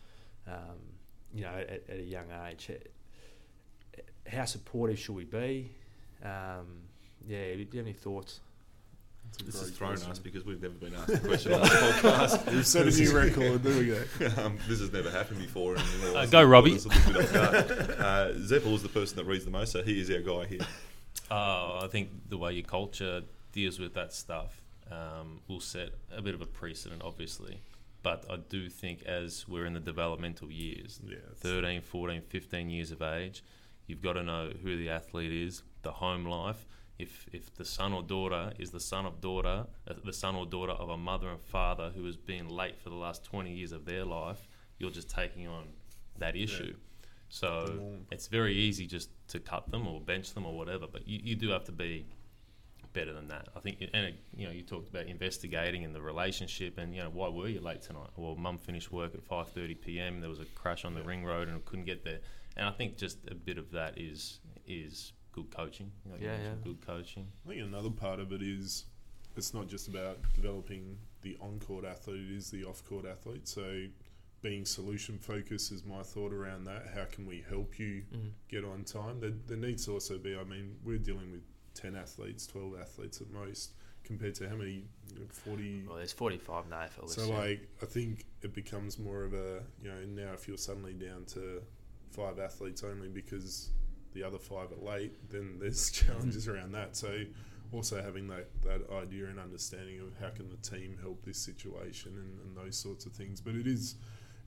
Speaker 5: At a young age, how supportive should we be? Do you have any thoughts?
Speaker 1: This is thrown us because we've never been asked a question on this podcast.
Speaker 3: We've set a new record. There we go.
Speaker 1: This has never happened before.
Speaker 2: Go, Robbie.
Speaker 1: Zeppel is the person that reads the most, so he is our guy here.
Speaker 2: I think the way your culture deals with that stuff will set a bit of a precedent, obviously. But I do think as we're in the developmental years, 13, 14, 15 years of age, you've got to know who the athlete is, the home life. If the son or daughter is the son or daughter of a mother and father who has been late for the last 20 years of their life, you're just taking on that issue. So it's very easy just to cut them or bench them or whatever, but you do have to be better than that, I think. And you talked about investigating and the relationship, and why were you late tonight? Well, Mum finished work at 5:30 p.m. There was a crash on the ring road and I couldn't get there. And I think just a bit of that is good coaching. Good coaching.
Speaker 3: I think another part of it is it's not just about developing the on-court athlete; it is the off-court athlete. So, being solution focused is my thought around that. How can we help you get on time? There needs to also be. I mean, we're dealing with 10 athletes, 12 athletes at most, compared to how many? 40.
Speaker 5: Well, there's 45 in AFL.
Speaker 3: So, I think it becomes more of a, now if you're suddenly down to 5 athletes only because the other 5 are late, then there's challenges around that. So, also having that idea and understanding of how can the team help this situation and those sorts of things. But it is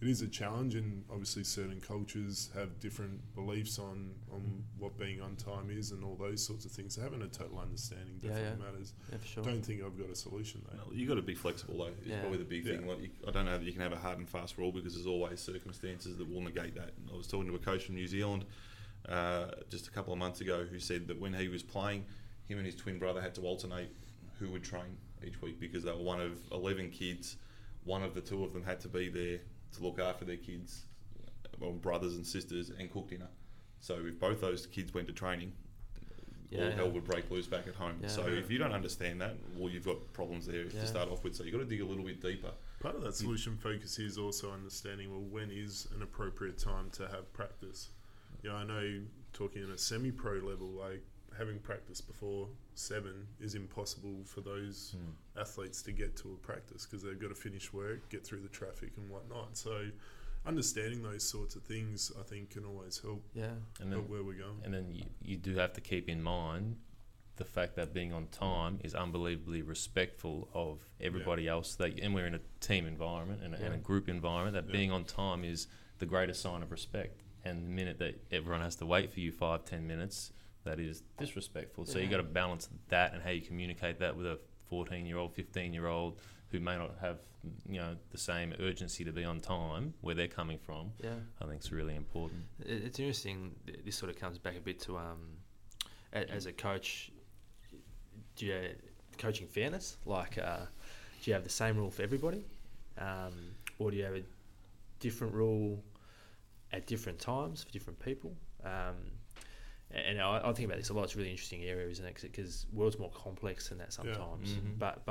Speaker 3: it is a challenge, and obviously certain cultures have different beliefs on what being on time is and all those sorts of things. So having a total understanding definitely matters.
Speaker 5: Yeah, for sure.
Speaker 3: Don't think I've got a solution though.
Speaker 1: No, you got to be flexible though. It's probably the big thing. Like I don't know that you can have a hard and fast rule because there's always circumstances that will negate that. I was talking to a coach from New Zealand just a couple of months ago who said that when he was playing, him and his twin brother had to alternate who would train each week because they were one of 11 kids. One of the two of them had to be there to look after their kids, well, brothers and sisters, and cook dinner. So if both those kids went to training, all hell would break loose back at home. So if you don't understand that, well, you've got problems there to start off with. So you've got to dig a little bit deeper.
Speaker 3: Part of that solution focus is also understanding, well, when is an appropriate time to have practice? I know talking at a semi-pro level, like having practice before 7 is impossible for those athletes to get to a practice because they've got to finish work, get through the traffic and whatnot. So understanding those sorts of things, I think, can always help help where we're going.
Speaker 2: And then you do have to keep in mind the fact that being on time is unbelievably respectful of everybody else. And we're in a team environment and a group environment, that being on time is the greatest sign of respect. And the minute that everyone has to wait for you 5-10 minutes, that is disrespectful. So you got to balance that and how you communicate that with a 14-year-old, 15-year-old who may not have the same urgency to be on time where they're coming from. I think it's really important.
Speaker 5: It's interesting. This sort of comes back a bit to as a coach, do you coaching fairness? Like, do you have the same rule for everybody, or do you have a different rule at different times for different people? And I think about this a lot. It's a really interesting area, isn't it? Because the world's more complex than that sometimes. But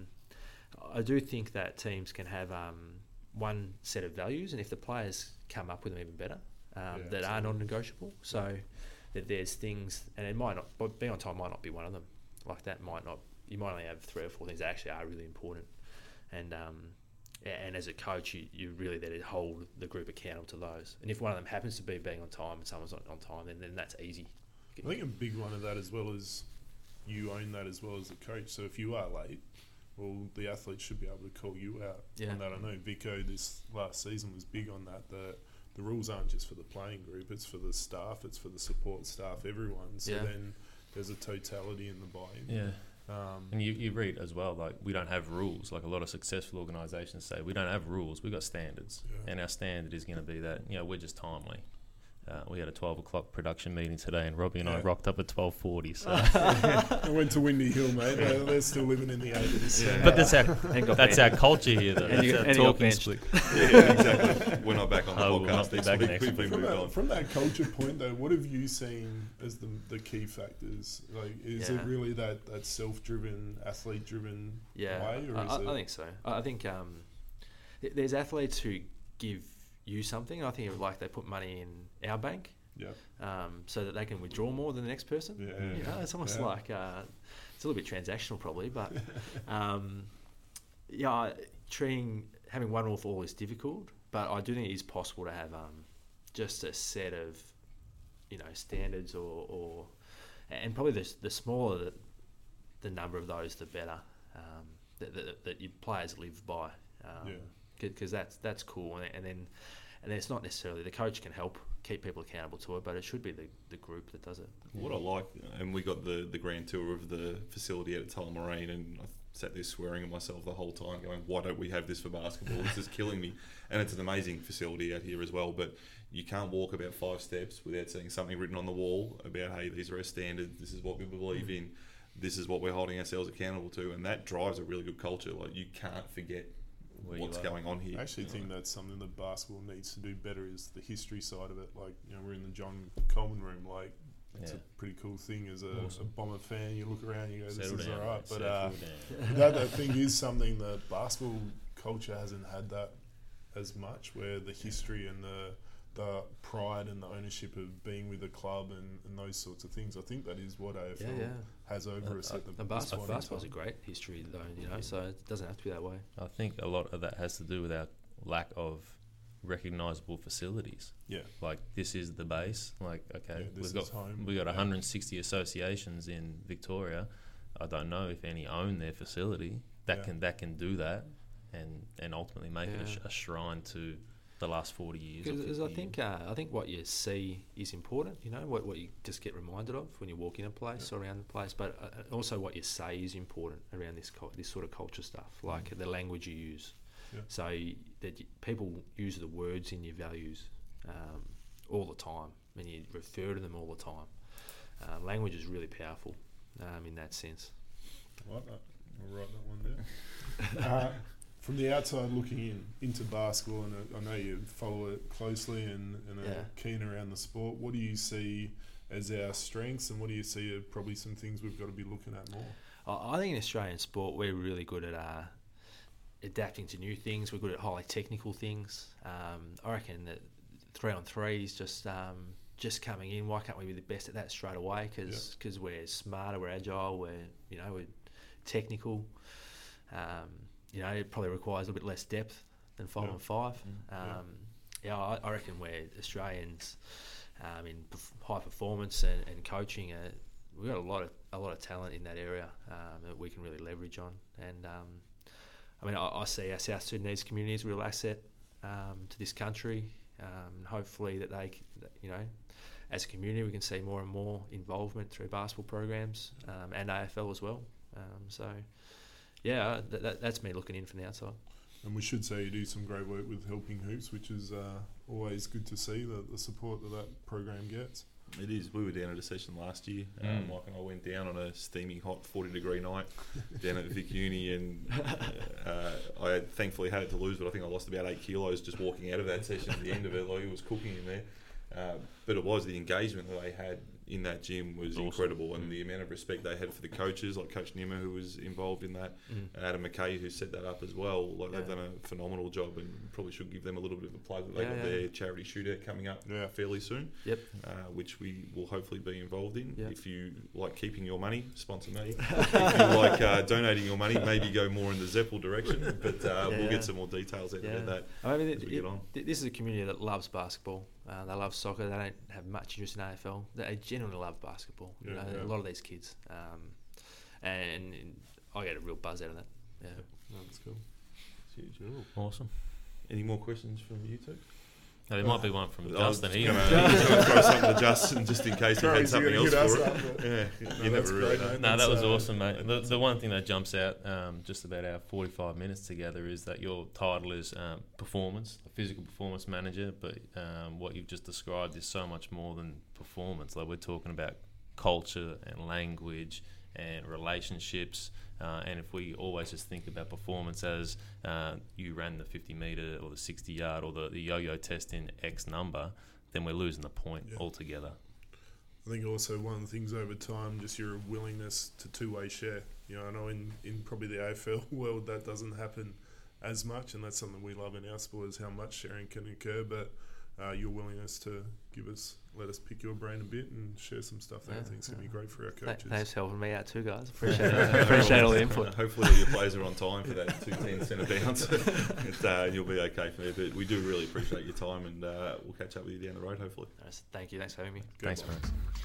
Speaker 5: I do think that teams can have one set of values, and if the players come up with them, even better, that are non-negotiable. So that there's things, and it might not, but being on time might not be one of them. Like that might not. You might only have 3 or 4 things that actually are really important, and as a coach, you really there to hold the group accountable to those. And if one of them happens to be being on time and someone's not on time, then that's easy.
Speaker 3: I think a big one of that as well is you own that as well as a coach. So if you are late, well, the athlete should be able to call you out on that. I know Vico this last season was big on that. The rules aren't just for the playing group, it's for the staff, it's for the support staff, everyone. So then there's a totality in the buy-in.
Speaker 2: Yeah. And you read as well, like, we don't have rules. Like a lot of successful organisations say, we don't have rules, we've got standards. And our standard is going to be that, we're just timely. We had a 12 o'clock production meeting today, and Robbie and I rocked up at 12:40. So
Speaker 3: I went to Windy Hill, mate. They're still living in the 80s. So.
Speaker 2: But that's our culture here, though.
Speaker 5: And
Speaker 2: that's
Speaker 5: our
Speaker 2: talking
Speaker 5: split.
Speaker 1: Yeah, exactly. We're not back on the podcast.
Speaker 2: We'll not be back next week.
Speaker 3: From that culture point, though, what have you seen as the key factors? Like, is it really that self-driven, athlete-driven way? Or
Speaker 5: I think so. I think there's athletes who give you something. I think like they put money in our bank, so that they can withdraw more than the next person. It's almost like it's a little bit transactional, probably, but having one rule for all is difficult. But I do think it is possible to have just a set of standards, or and probably the smaller the number of those, the better. That your players live by. Because that's cool, and then it's not necessarily the coach can help keep people accountable to it, but it should be the group that does it.
Speaker 1: What I like, and we got the grand tour of the facility at Tullamarine, and I sat there swearing at myself the whole time, going, why don't we have this for basketball? This is killing me. And it's an amazing facility out here as well, but you can't walk about 5 steps without seeing something written on the wall about, hey, these are our standards, this is what we believe in, this is what we're holding ourselves accountable to, and that drives a really good culture. Like, you can't forget what's going on here.
Speaker 3: I actually think that's something that basketball needs to do better, is the history side of it. Like, we're in the John Coleman room, like, it's a pretty cool thing as a Bomber fan. You look around, you go, this is all right. But that thing is something that basketball culture hasn't had that as much, where the history and the pride and the ownership of being with a club and those sorts of things. I think that is what AFL has over us at the
Speaker 5: basketball's a great history, though, so it doesn't have to be that way.
Speaker 2: I think a lot of that has to do with our lack of recognisable facilities. Like, this is the base. Like, okay, we've got 160 associations in Victoria. I don't know if any own their facility that can do that and ultimately make it a shrine to the last 40 years.
Speaker 5: Because I think what you see is important. You know, what you just get reminded of when you walk in a place or around the place, but also what you say is important around this sort of culture stuff, like the language you use. Yeah. So that people use the words in your values all the time, and you refer to them all the time. Language is really powerful in that sense.
Speaker 3: I like that. I'll write that one down. From the outside looking into basketball, and I know you follow it closely and are keen around the sport, what do you see as our strengths, and what do you see are probably some things we've got to be looking at more?
Speaker 5: I think in Australian sport, we're really good at adapting to new things. We're good at highly technical things. I reckon that 3-on-3 is just coming in. Why can't we be the best at that straight away? Because we're smarter, we're agile, we're technical. It probably requires a little bit less depth than 5-on-5. I reckon we're Australians in high performance and coaching. We've got a lot of talent in that area that we can really leverage on. And I see our South Sudanese community as a real asset to this country. Hopefully that they, as a community, we can see more and more involvement through basketball programs and AFL as well. That's me looking in from the outside.
Speaker 3: And we should say you do some great work with Helping Hoops, which is always good to see, the support that program gets.
Speaker 1: It is. We were down at a session last year. Mike and I went down on a steaming hot 40-degree night down at Vic Uni, and I thankfully had it to lose, but I think I lost about 8 kilos just walking out of that session at the end of it. Like, it was cooking in there. But it was the engagement that they had in that gym was incredible, and the amount of respect they had for the coaches, like Coach Nimmer, who was involved in that, and Adam McKay, who set that up as well. Like, they've done a phenomenal job, and probably should give them a little bit of a plug that they got their charity shootout coming up fairly soon, which we will hopefully be involved in. If you like keeping your money, sponsor me. If you like donating your money, maybe go more in the Zeppel direction, but we'll get some more details out about that as we get on.
Speaker 5: This is a community that loves basketball. They love soccer. They don't have much interest in AFL. They genuinely love basketball. A lot of these kids, and I get a real buzz out of that.
Speaker 3: That's cool.
Speaker 1: It's huge.
Speaker 2: Awesome.
Speaker 1: Any more questions from you two?
Speaker 2: There might be one from Justin.
Speaker 1: He's going to throw something to Justin just in case he had something else for it. You never really know.
Speaker 2: No, that was awesome, mate. The one thing that jumps out just about our 45 minutes together is that your title is performance, a physical performance manager, but what you've just described is so much more than performance. Like, we're talking about culture and language and relationships, and if we always just think about performance as you ran the 50 metre or the 60 yard or the yo-yo test in X number, then we're losing the point altogether.
Speaker 3: I think also one of the things over time, just your willingness to two-way share. I know in probably the AFL world that doesn't happen as much, and that's something we love in our sport, is how much sharing can occur, but your willingness to let us pick your brain a bit and share some stuff that I think is going to be great for our coaches.
Speaker 5: Thanks for helping me out too, guys. Appreciate all the input.
Speaker 1: Hopefully your players are on time for that 210 centre bounce. You'll be okay from there. But we do really appreciate your time, and we'll catch up with you down the road, hopefully.
Speaker 5: Thank you. Thanks for having me.
Speaker 2: Thanks, Max.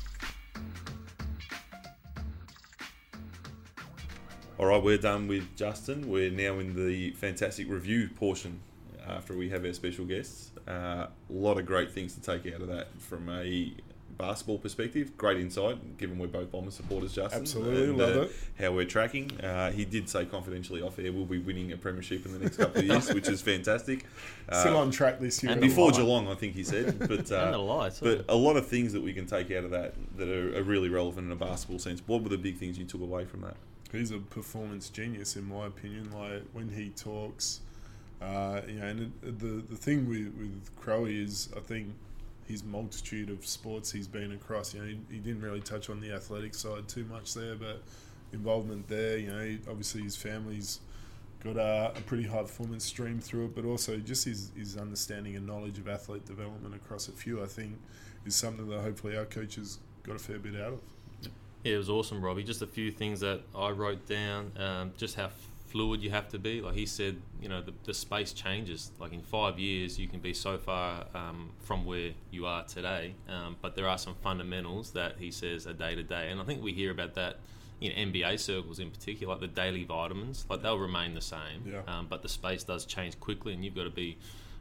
Speaker 1: All right, we're done with Justin. We're now in the fantastic review portion after we have our special guests. A lot of great things to take out of that from a basketball perspective. Great insight, given we're both Bombers supporters, Justin.
Speaker 3: Absolutely, love it.
Speaker 1: How we're tracking. He did say confidentially off air we'll be winning a premiership in the next couple of years, which is fantastic.
Speaker 3: Still on track this year.
Speaker 1: And before Geelong, I think he said. But
Speaker 2: and the lights,
Speaker 1: but a lot of things that we can take out of that are really relevant in a basketball sense. What were the big things you took away from that?
Speaker 3: He's a performance genius, in my opinion. Like, when he talks, and the thing with Crowie is, I think, his multitude of sports he's been across. He didn't really touch on the athletic side too much there, but involvement there. Obviously his family's got a pretty high performance stream through it, but also just his understanding and knowledge of athlete development across a few, I think, is something that hopefully our coaches got a fair bit out of.
Speaker 2: Yeah, it was awesome, Robbie. Just a few things that I wrote down, just how fluid you have to be. Like he said, the space changes. Like in 5 years, you can be so far from where you are today, but there are some fundamentals that he says are day to day. And I think we hear about that in NBA circles in particular, like the daily vitamins, like they'll remain the same, but the space does change quickly, and you've got to be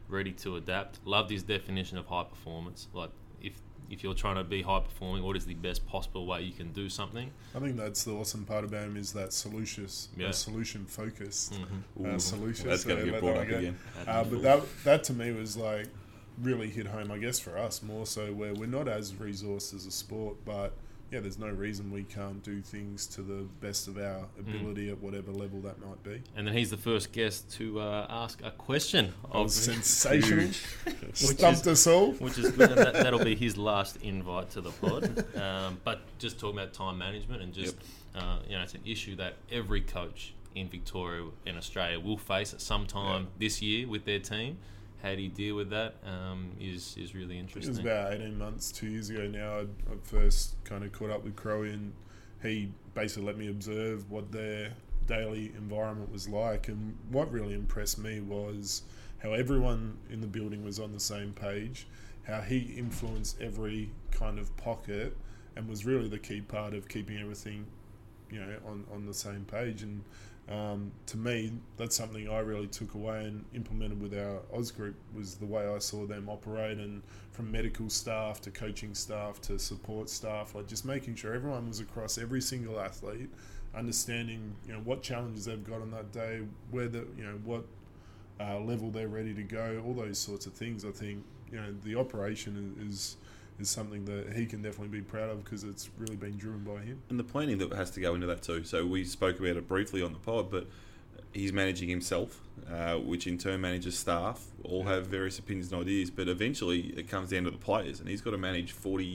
Speaker 2: ready to adapt. Loved his definition of high performance. Like, if you're trying to be high performing, what is the best possible way you can do something?
Speaker 3: I think that's the awesome part about him, is that solution focused solution.
Speaker 1: That's going to get brought up again.
Speaker 3: But that to me was like really hit home, I guess, for us more so, where we're not as resourced as a sport, but yeah, there's no reason we can't do things to the best of our ability at whatever level that might be.
Speaker 2: And then he's the first guest to ask a question.
Speaker 3: Sensational. Stumped us all.
Speaker 2: Which is good. And that'll be his last invite to the pod. But just talking about time management and just, it's an issue that every coach in Victoria and Australia will face at some time this year with their team. How do you deal with that is really interesting.
Speaker 3: It was about 18 months, 2 years ago now, I first kind of caught up with Crowie, and he basically let me observe what their daily environment was like. And what really impressed me was how everyone in the building was on the same page, how he influenced every kind of pocket and was really the key part of keeping everything, on the same page. And to me, that's something I really took away and implemented with our Oz group, was the way I saw them operate, and from medical staff to coaching staff to support staff, like just making sure everyone was across every single athlete, understanding what challenges they've got on that day, where what level they're ready to go, all those sorts of things. I think the operation is something that he can definitely be proud of, because it's really been driven by him.
Speaker 1: And the planning that has to go into that too. So we spoke about it briefly on the pod, but he's managing himself, which in turn manages staff, all have various opinions and ideas, but eventually it comes down to the players, and he's got to manage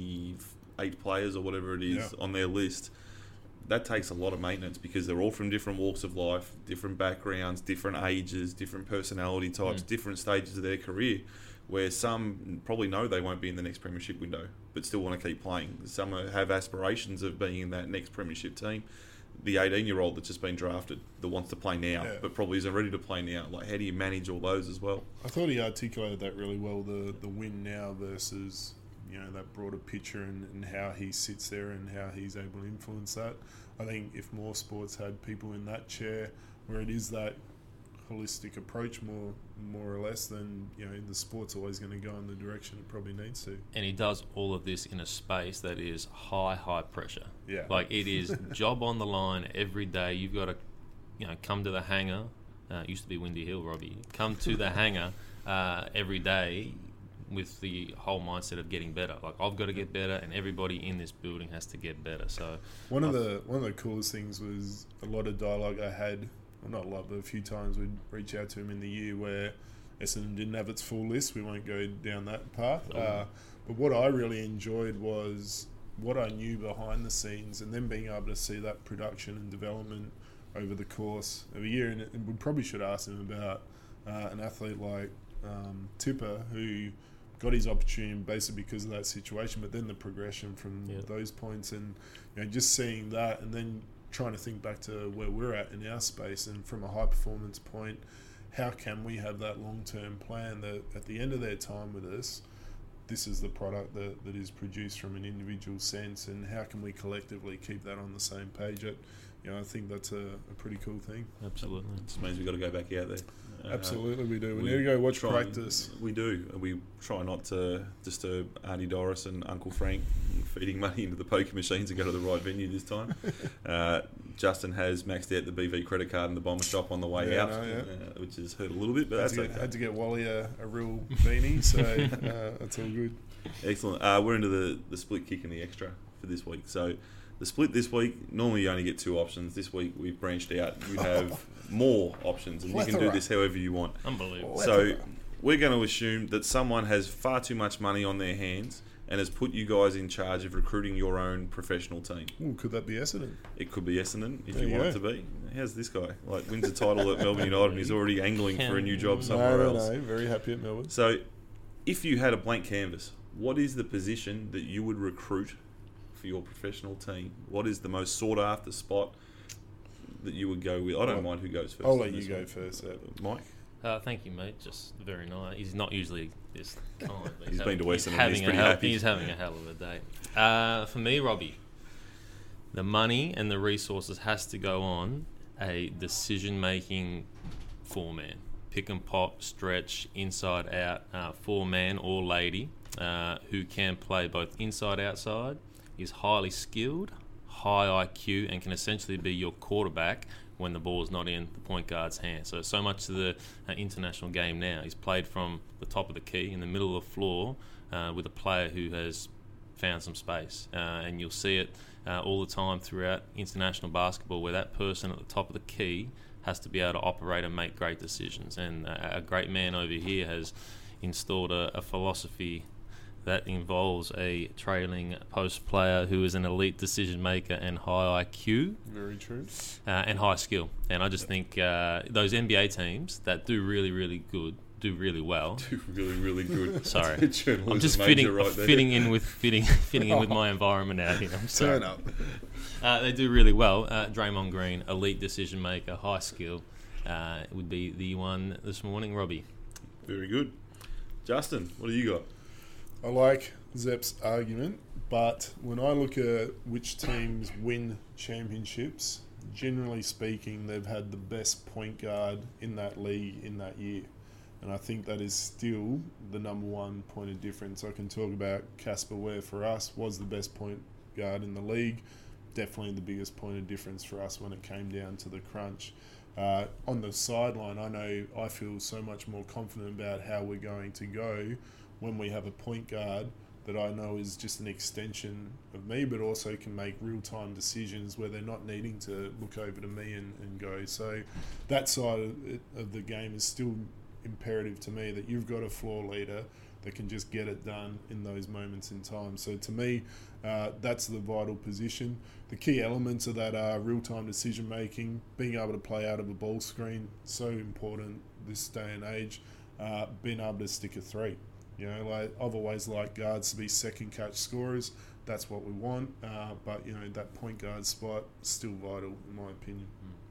Speaker 1: 48 players or whatever it is on their list. That takes a lot of maintenance, because they're all from different walks of life, different backgrounds, different ages, different personality types, different stages of their career, where some probably know they won't be in the next premiership window but still want to keep playing. Some have aspirations of being in that next premiership team. The 18-year-old that's just been drafted that wants to play now but probably isn't ready to play now. Like, how do you manage all those as well?
Speaker 3: I thought he articulated that really well, the win now versus that broader picture, and how he sits there and how he's able to influence that. I think if more sports had people in that chair where it is that holistic approach more or less, then the sport's always going to go in the direction it probably needs to.
Speaker 2: And he does all of this in a space that is high pressure.
Speaker 3: Yeah,
Speaker 2: like it is job on the line every day. You've got to come to the hangar. It used to be Windy Hill, Robbie. Come to the hangar every day with the whole mindset of getting better. Like, I've got to get better, and everybody in this building has to get better. So
Speaker 3: one of the coolest things was a lot of dialogue I had. Well, not a lot, but a few times we'd reach out to him in the year where Essendon didn't have its full list. We won't go down that path. But what I really enjoyed was what I knew behind the scenes, and then being able to see that production and development over the course of a year. And we probably should ask him about an athlete like Tipper, who got his opportunity basically because of that situation, but then the progression from those points, and just seeing that, and then trying to think back to where we're at in our space, and from a high performance point, how can we have that long-term plan that at the end of their time with us, this is the product that is produced from an individual sense, and how can we collectively keep that on the same page? I think that's a pretty cool thing.
Speaker 2: Absolutely.
Speaker 1: It just means we've got to go back out there.
Speaker 3: Absolutely, we do. We need to go watch practice.
Speaker 1: We do. We try not to disturb Auntie Doris and Uncle Frank feeding money into the poker machines and go to the right venue this time. Justin has maxed out the BV credit card in the bomber shop on the way out, which has hurt a little bit, but that's okay.
Speaker 3: Had to get Wally a real beanie, so that's all good.
Speaker 1: Excellent. We're into the split kick and the extra for this week. So the split this week, normally you only get 2 options. This week we've branched out. You have more options, and you can do this however you want.
Speaker 2: Unbelievable.
Speaker 1: So we're going to assume that someone has far too much money on their hands and has put you guys in charge of recruiting your own professional team.
Speaker 3: Ooh, could that be Essendon?
Speaker 1: It could be Essendon if you want it to be. How's this guy? Like, wins a title at Melbourne United and he's already angling for a new job somewhere else.
Speaker 3: No, very happy at Melbourne.
Speaker 1: So if you had a blank canvas, what is the position that you would recruit for your professional team? What is the most sought after spot that you would go with? I don't mind who goes first.
Speaker 3: I'll let you go first,
Speaker 1: Mike.
Speaker 2: Thank you, mate. Just very nice. He's not usually this kind.
Speaker 1: He's been to Western and he's pretty happy.
Speaker 2: He's having a hell of a day. For me, Robbie, the money and the resources has to go on a decision-making 4-man. pick and pop, stretch, inside out, for man or lady, who can play both inside outside, is highly skilled, high IQ, and can essentially be your quarterback when the ball is not in the point guard's hand. So much of the international game now is played from the top of the key in the middle of the floor with a player who has found some space. And you'll see it all the time throughout international basketball, where that person at the top of the key has to be able to operate and make great decisions. And a great man over here has installed a philosophy that involves a trailing post player who is an elite decision maker and high IQ.
Speaker 3: Very true.
Speaker 2: And high skill. And I just think those NBA teams that do really, really good, do really well.
Speaker 1: Do really, really good.
Speaker 2: Sorry, I'm just fitting in with my environment out here. I'm sorry.
Speaker 3: Turn up.
Speaker 2: They do really well. Draymond Green, elite decision maker, high skill, would be the one this morning. Robbie.
Speaker 1: Very good. Justin, what do you got?
Speaker 3: I like Zepp's argument, but when I look at which teams win championships, generally speaking, they've had the best point guard in that league in that year. And I think that is still the number one point of difference. I can talk about Casper Ware for us, was the best point guard in the league. Definitely the biggest point of difference for us when it came down to the crunch. On the sideline, I feel so much more confident about how we're going to go when we have a point guard that I know is just an extension of me, but also can make real-time decisions where they're not needing to look over to me and go. So that side of the game is still imperative to me, that you've got a floor leader that can just get it done in those moments in time. So to me, that's the vital position. The key elements of that are real-time decision-making, being able to play out of a ball screen, so important this day and age, being able to stick a three. You know, like I've always liked guards to be second catch scorers. That's what we want. But, you know, that point guard spot is still vital, in my opinion.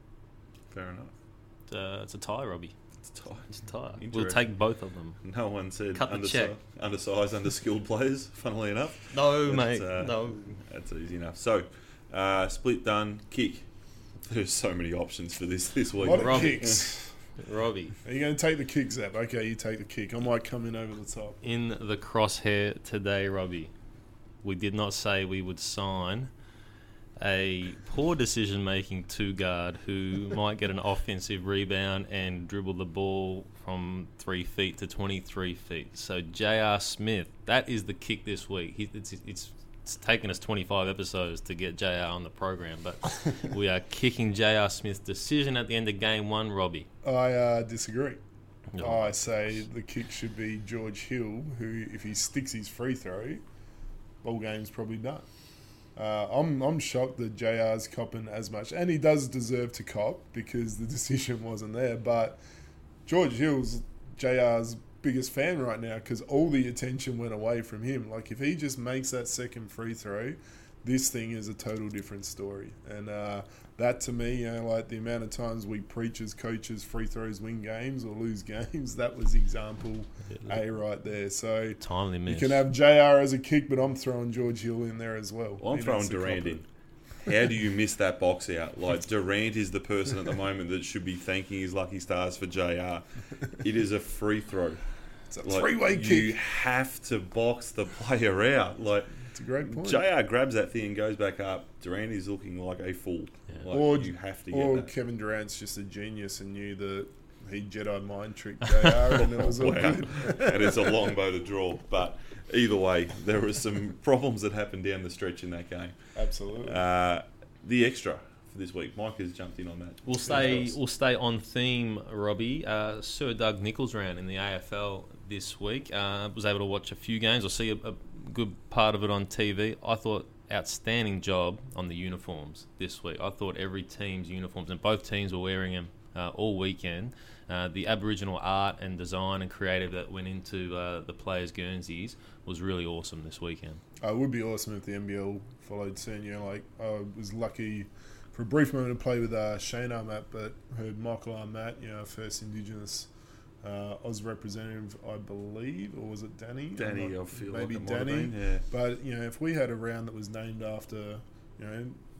Speaker 1: Fair enough.
Speaker 2: It's a tie, Robbie.
Speaker 1: It's
Speaker 2: a tie. We'll take both of them.
Speaker 1: No one said
Speaker 2: Cut the check.
Speaker 1: Undersized, underskilled players, funnily enough.
Speaker 2: No, mate. No.
Speaker 1: That's easy enough. So, split done, kick. There's so many options for this week.
Speaker 3: A lot of kicks.
Speaker 2: Robbie.
Speaker 3: Are you going to take the kick, Zap? Okay, you take the kick. I might come in over the top.
Speaker 2: In the crosshair today, Robbie, we did not say we would sign a poor decision-making two-guard who might get an offensive rebound and dribble the ball from 3 feet to 23 feet. So J.R. Smith, that is the kick this week. It's taken us 25 episodes to get JR on the program, but we are kicking JR Smith's decision at the end of game one, Robbie.
Speaker 3: I disagree. I say the kick should be George Hill, who, if he sticks his free throw, ball game's probably done. I'm shocked that JR's copping as much, and he does deserve to cop because the decision wasn't there, but George Hill's JR's biggest fan right now because all the attention went away from him. Like, if he just makes that second free throw, this thing is a total different story. And that, to me, you know, like the amount of times we preach as coaches free throws win games or lose games, that was example A right there. So
Speaker 2: timely miss.
Speaker 3: You can have JR as a kick, but I'm throwing George Hill in there as well.
Speaker 1: I'm throwing Durant in. How do you miss that box out? Like, Durant is the person at the moment that should be thanking his lucky stars for JR. It is a free throw.
Speaker 3: It's a three-way kick.
Speaker 1: You have to box the player out. Like,
Speaker 3: it's a great point.
Speaker 1: JR grabs that thing and goes back up. Durant is looking like a fool. Yeah. Like, you have to get that.
Speaker 3: Or Kevin Durant's just a genius and knew that he Jedi mind tricked JR and it was all good.
Speaker 1: And it's a long bow to draw. But either way, there were some problems that happened down the stretch in that game.
Speaker 3: Absolutely.
Speaker 1: The extra for this week, Mike has jumped in on that.
Speaker 2: We'll stay on theme, Robbie. Sir Doug Nicholls ran in the AFL this week. Was able to watch a few games. I see a good part of it on TV. I thought outstanding job on the uniforms this week. I thought every team's uniforms, and both teams were wearing them all weekend. The Aboriginal art and design and creative that went into the players' Guernseys was really awesome this weekend.
Speaker 3: It would be awesome if the NBL followed soon. You know, like, I was lucky for a brief moment to play with Shane Armat, but heard Michael Armat, you know, first Indigenous Oz representative, I believe, or was it Danny?
Speaker 1: Danny, I feel
Speaker 3: maybe
Speaker 1: like it
Speaker 3: Danny.
Speaker 1: might have been, yeah.
Speaker 3: But, you know, if we had a round that was named after, you know,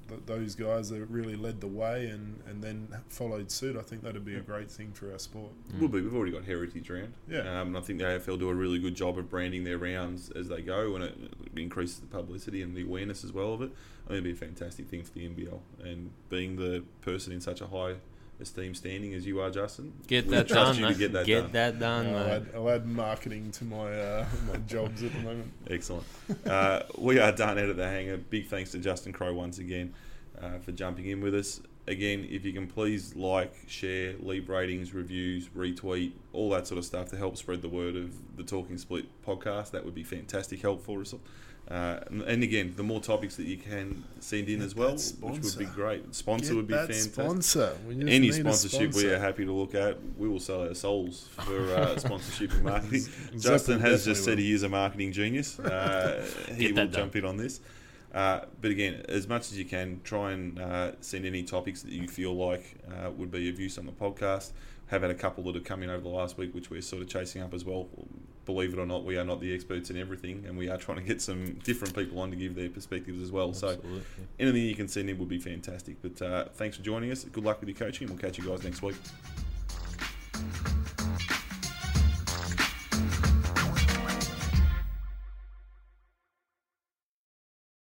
Speaker 3: those guys that really led the way and then followed suit. I think that'd be a great thing for our sport.
Speaker 1: Would be. We've already got Heritage Round.
Speaker 3: Yeah.
Speaker 1: And I think the AFL do a really good job of branding their rounds as they go, and it increases the publicity and the awareness as well of it. I think it'd be a fantastic thing for the NBL. And being the person in such a high esteem standing as you are, Justin,
Speaker 2: get that done.
Speaker 1: Get that done.
Speaker 3: I'll add marketing to my my jobs at the moment.
Speaker 1: Excellent. We are done out of the hangar. Big thanks to Justin Crowe once again for jumping in with us. Again, if you can please like, share, leave ratings, reviews, retweet, all that sort of stuff to help spread the word of the Talking Split podcast, that would be fantastic help for us. And again, the more topics that you can send in as well, which would be great. Sponsor would be fantastic.
Speaker 3: Sponsor.
Speaker 1: Any sponsorship we are happy to look at. We will sell our souls for sponsorship and marketing. Justin has just said he is a marketing genius. He will jump in on this. But again, as much as you can, try and send any topics that you feel like would be of use on the podcast. Have had a couple that have come in over the last week, which we're sort of chasing up as well. Believe it or not, we are not the experts in everything, and we are trying to get some different people on to give their perspectives as well. Absolutely. So anything you can send in would be fantastic. But thanks for joining us. Good luck with your coaching, and we'll catch you guys next week.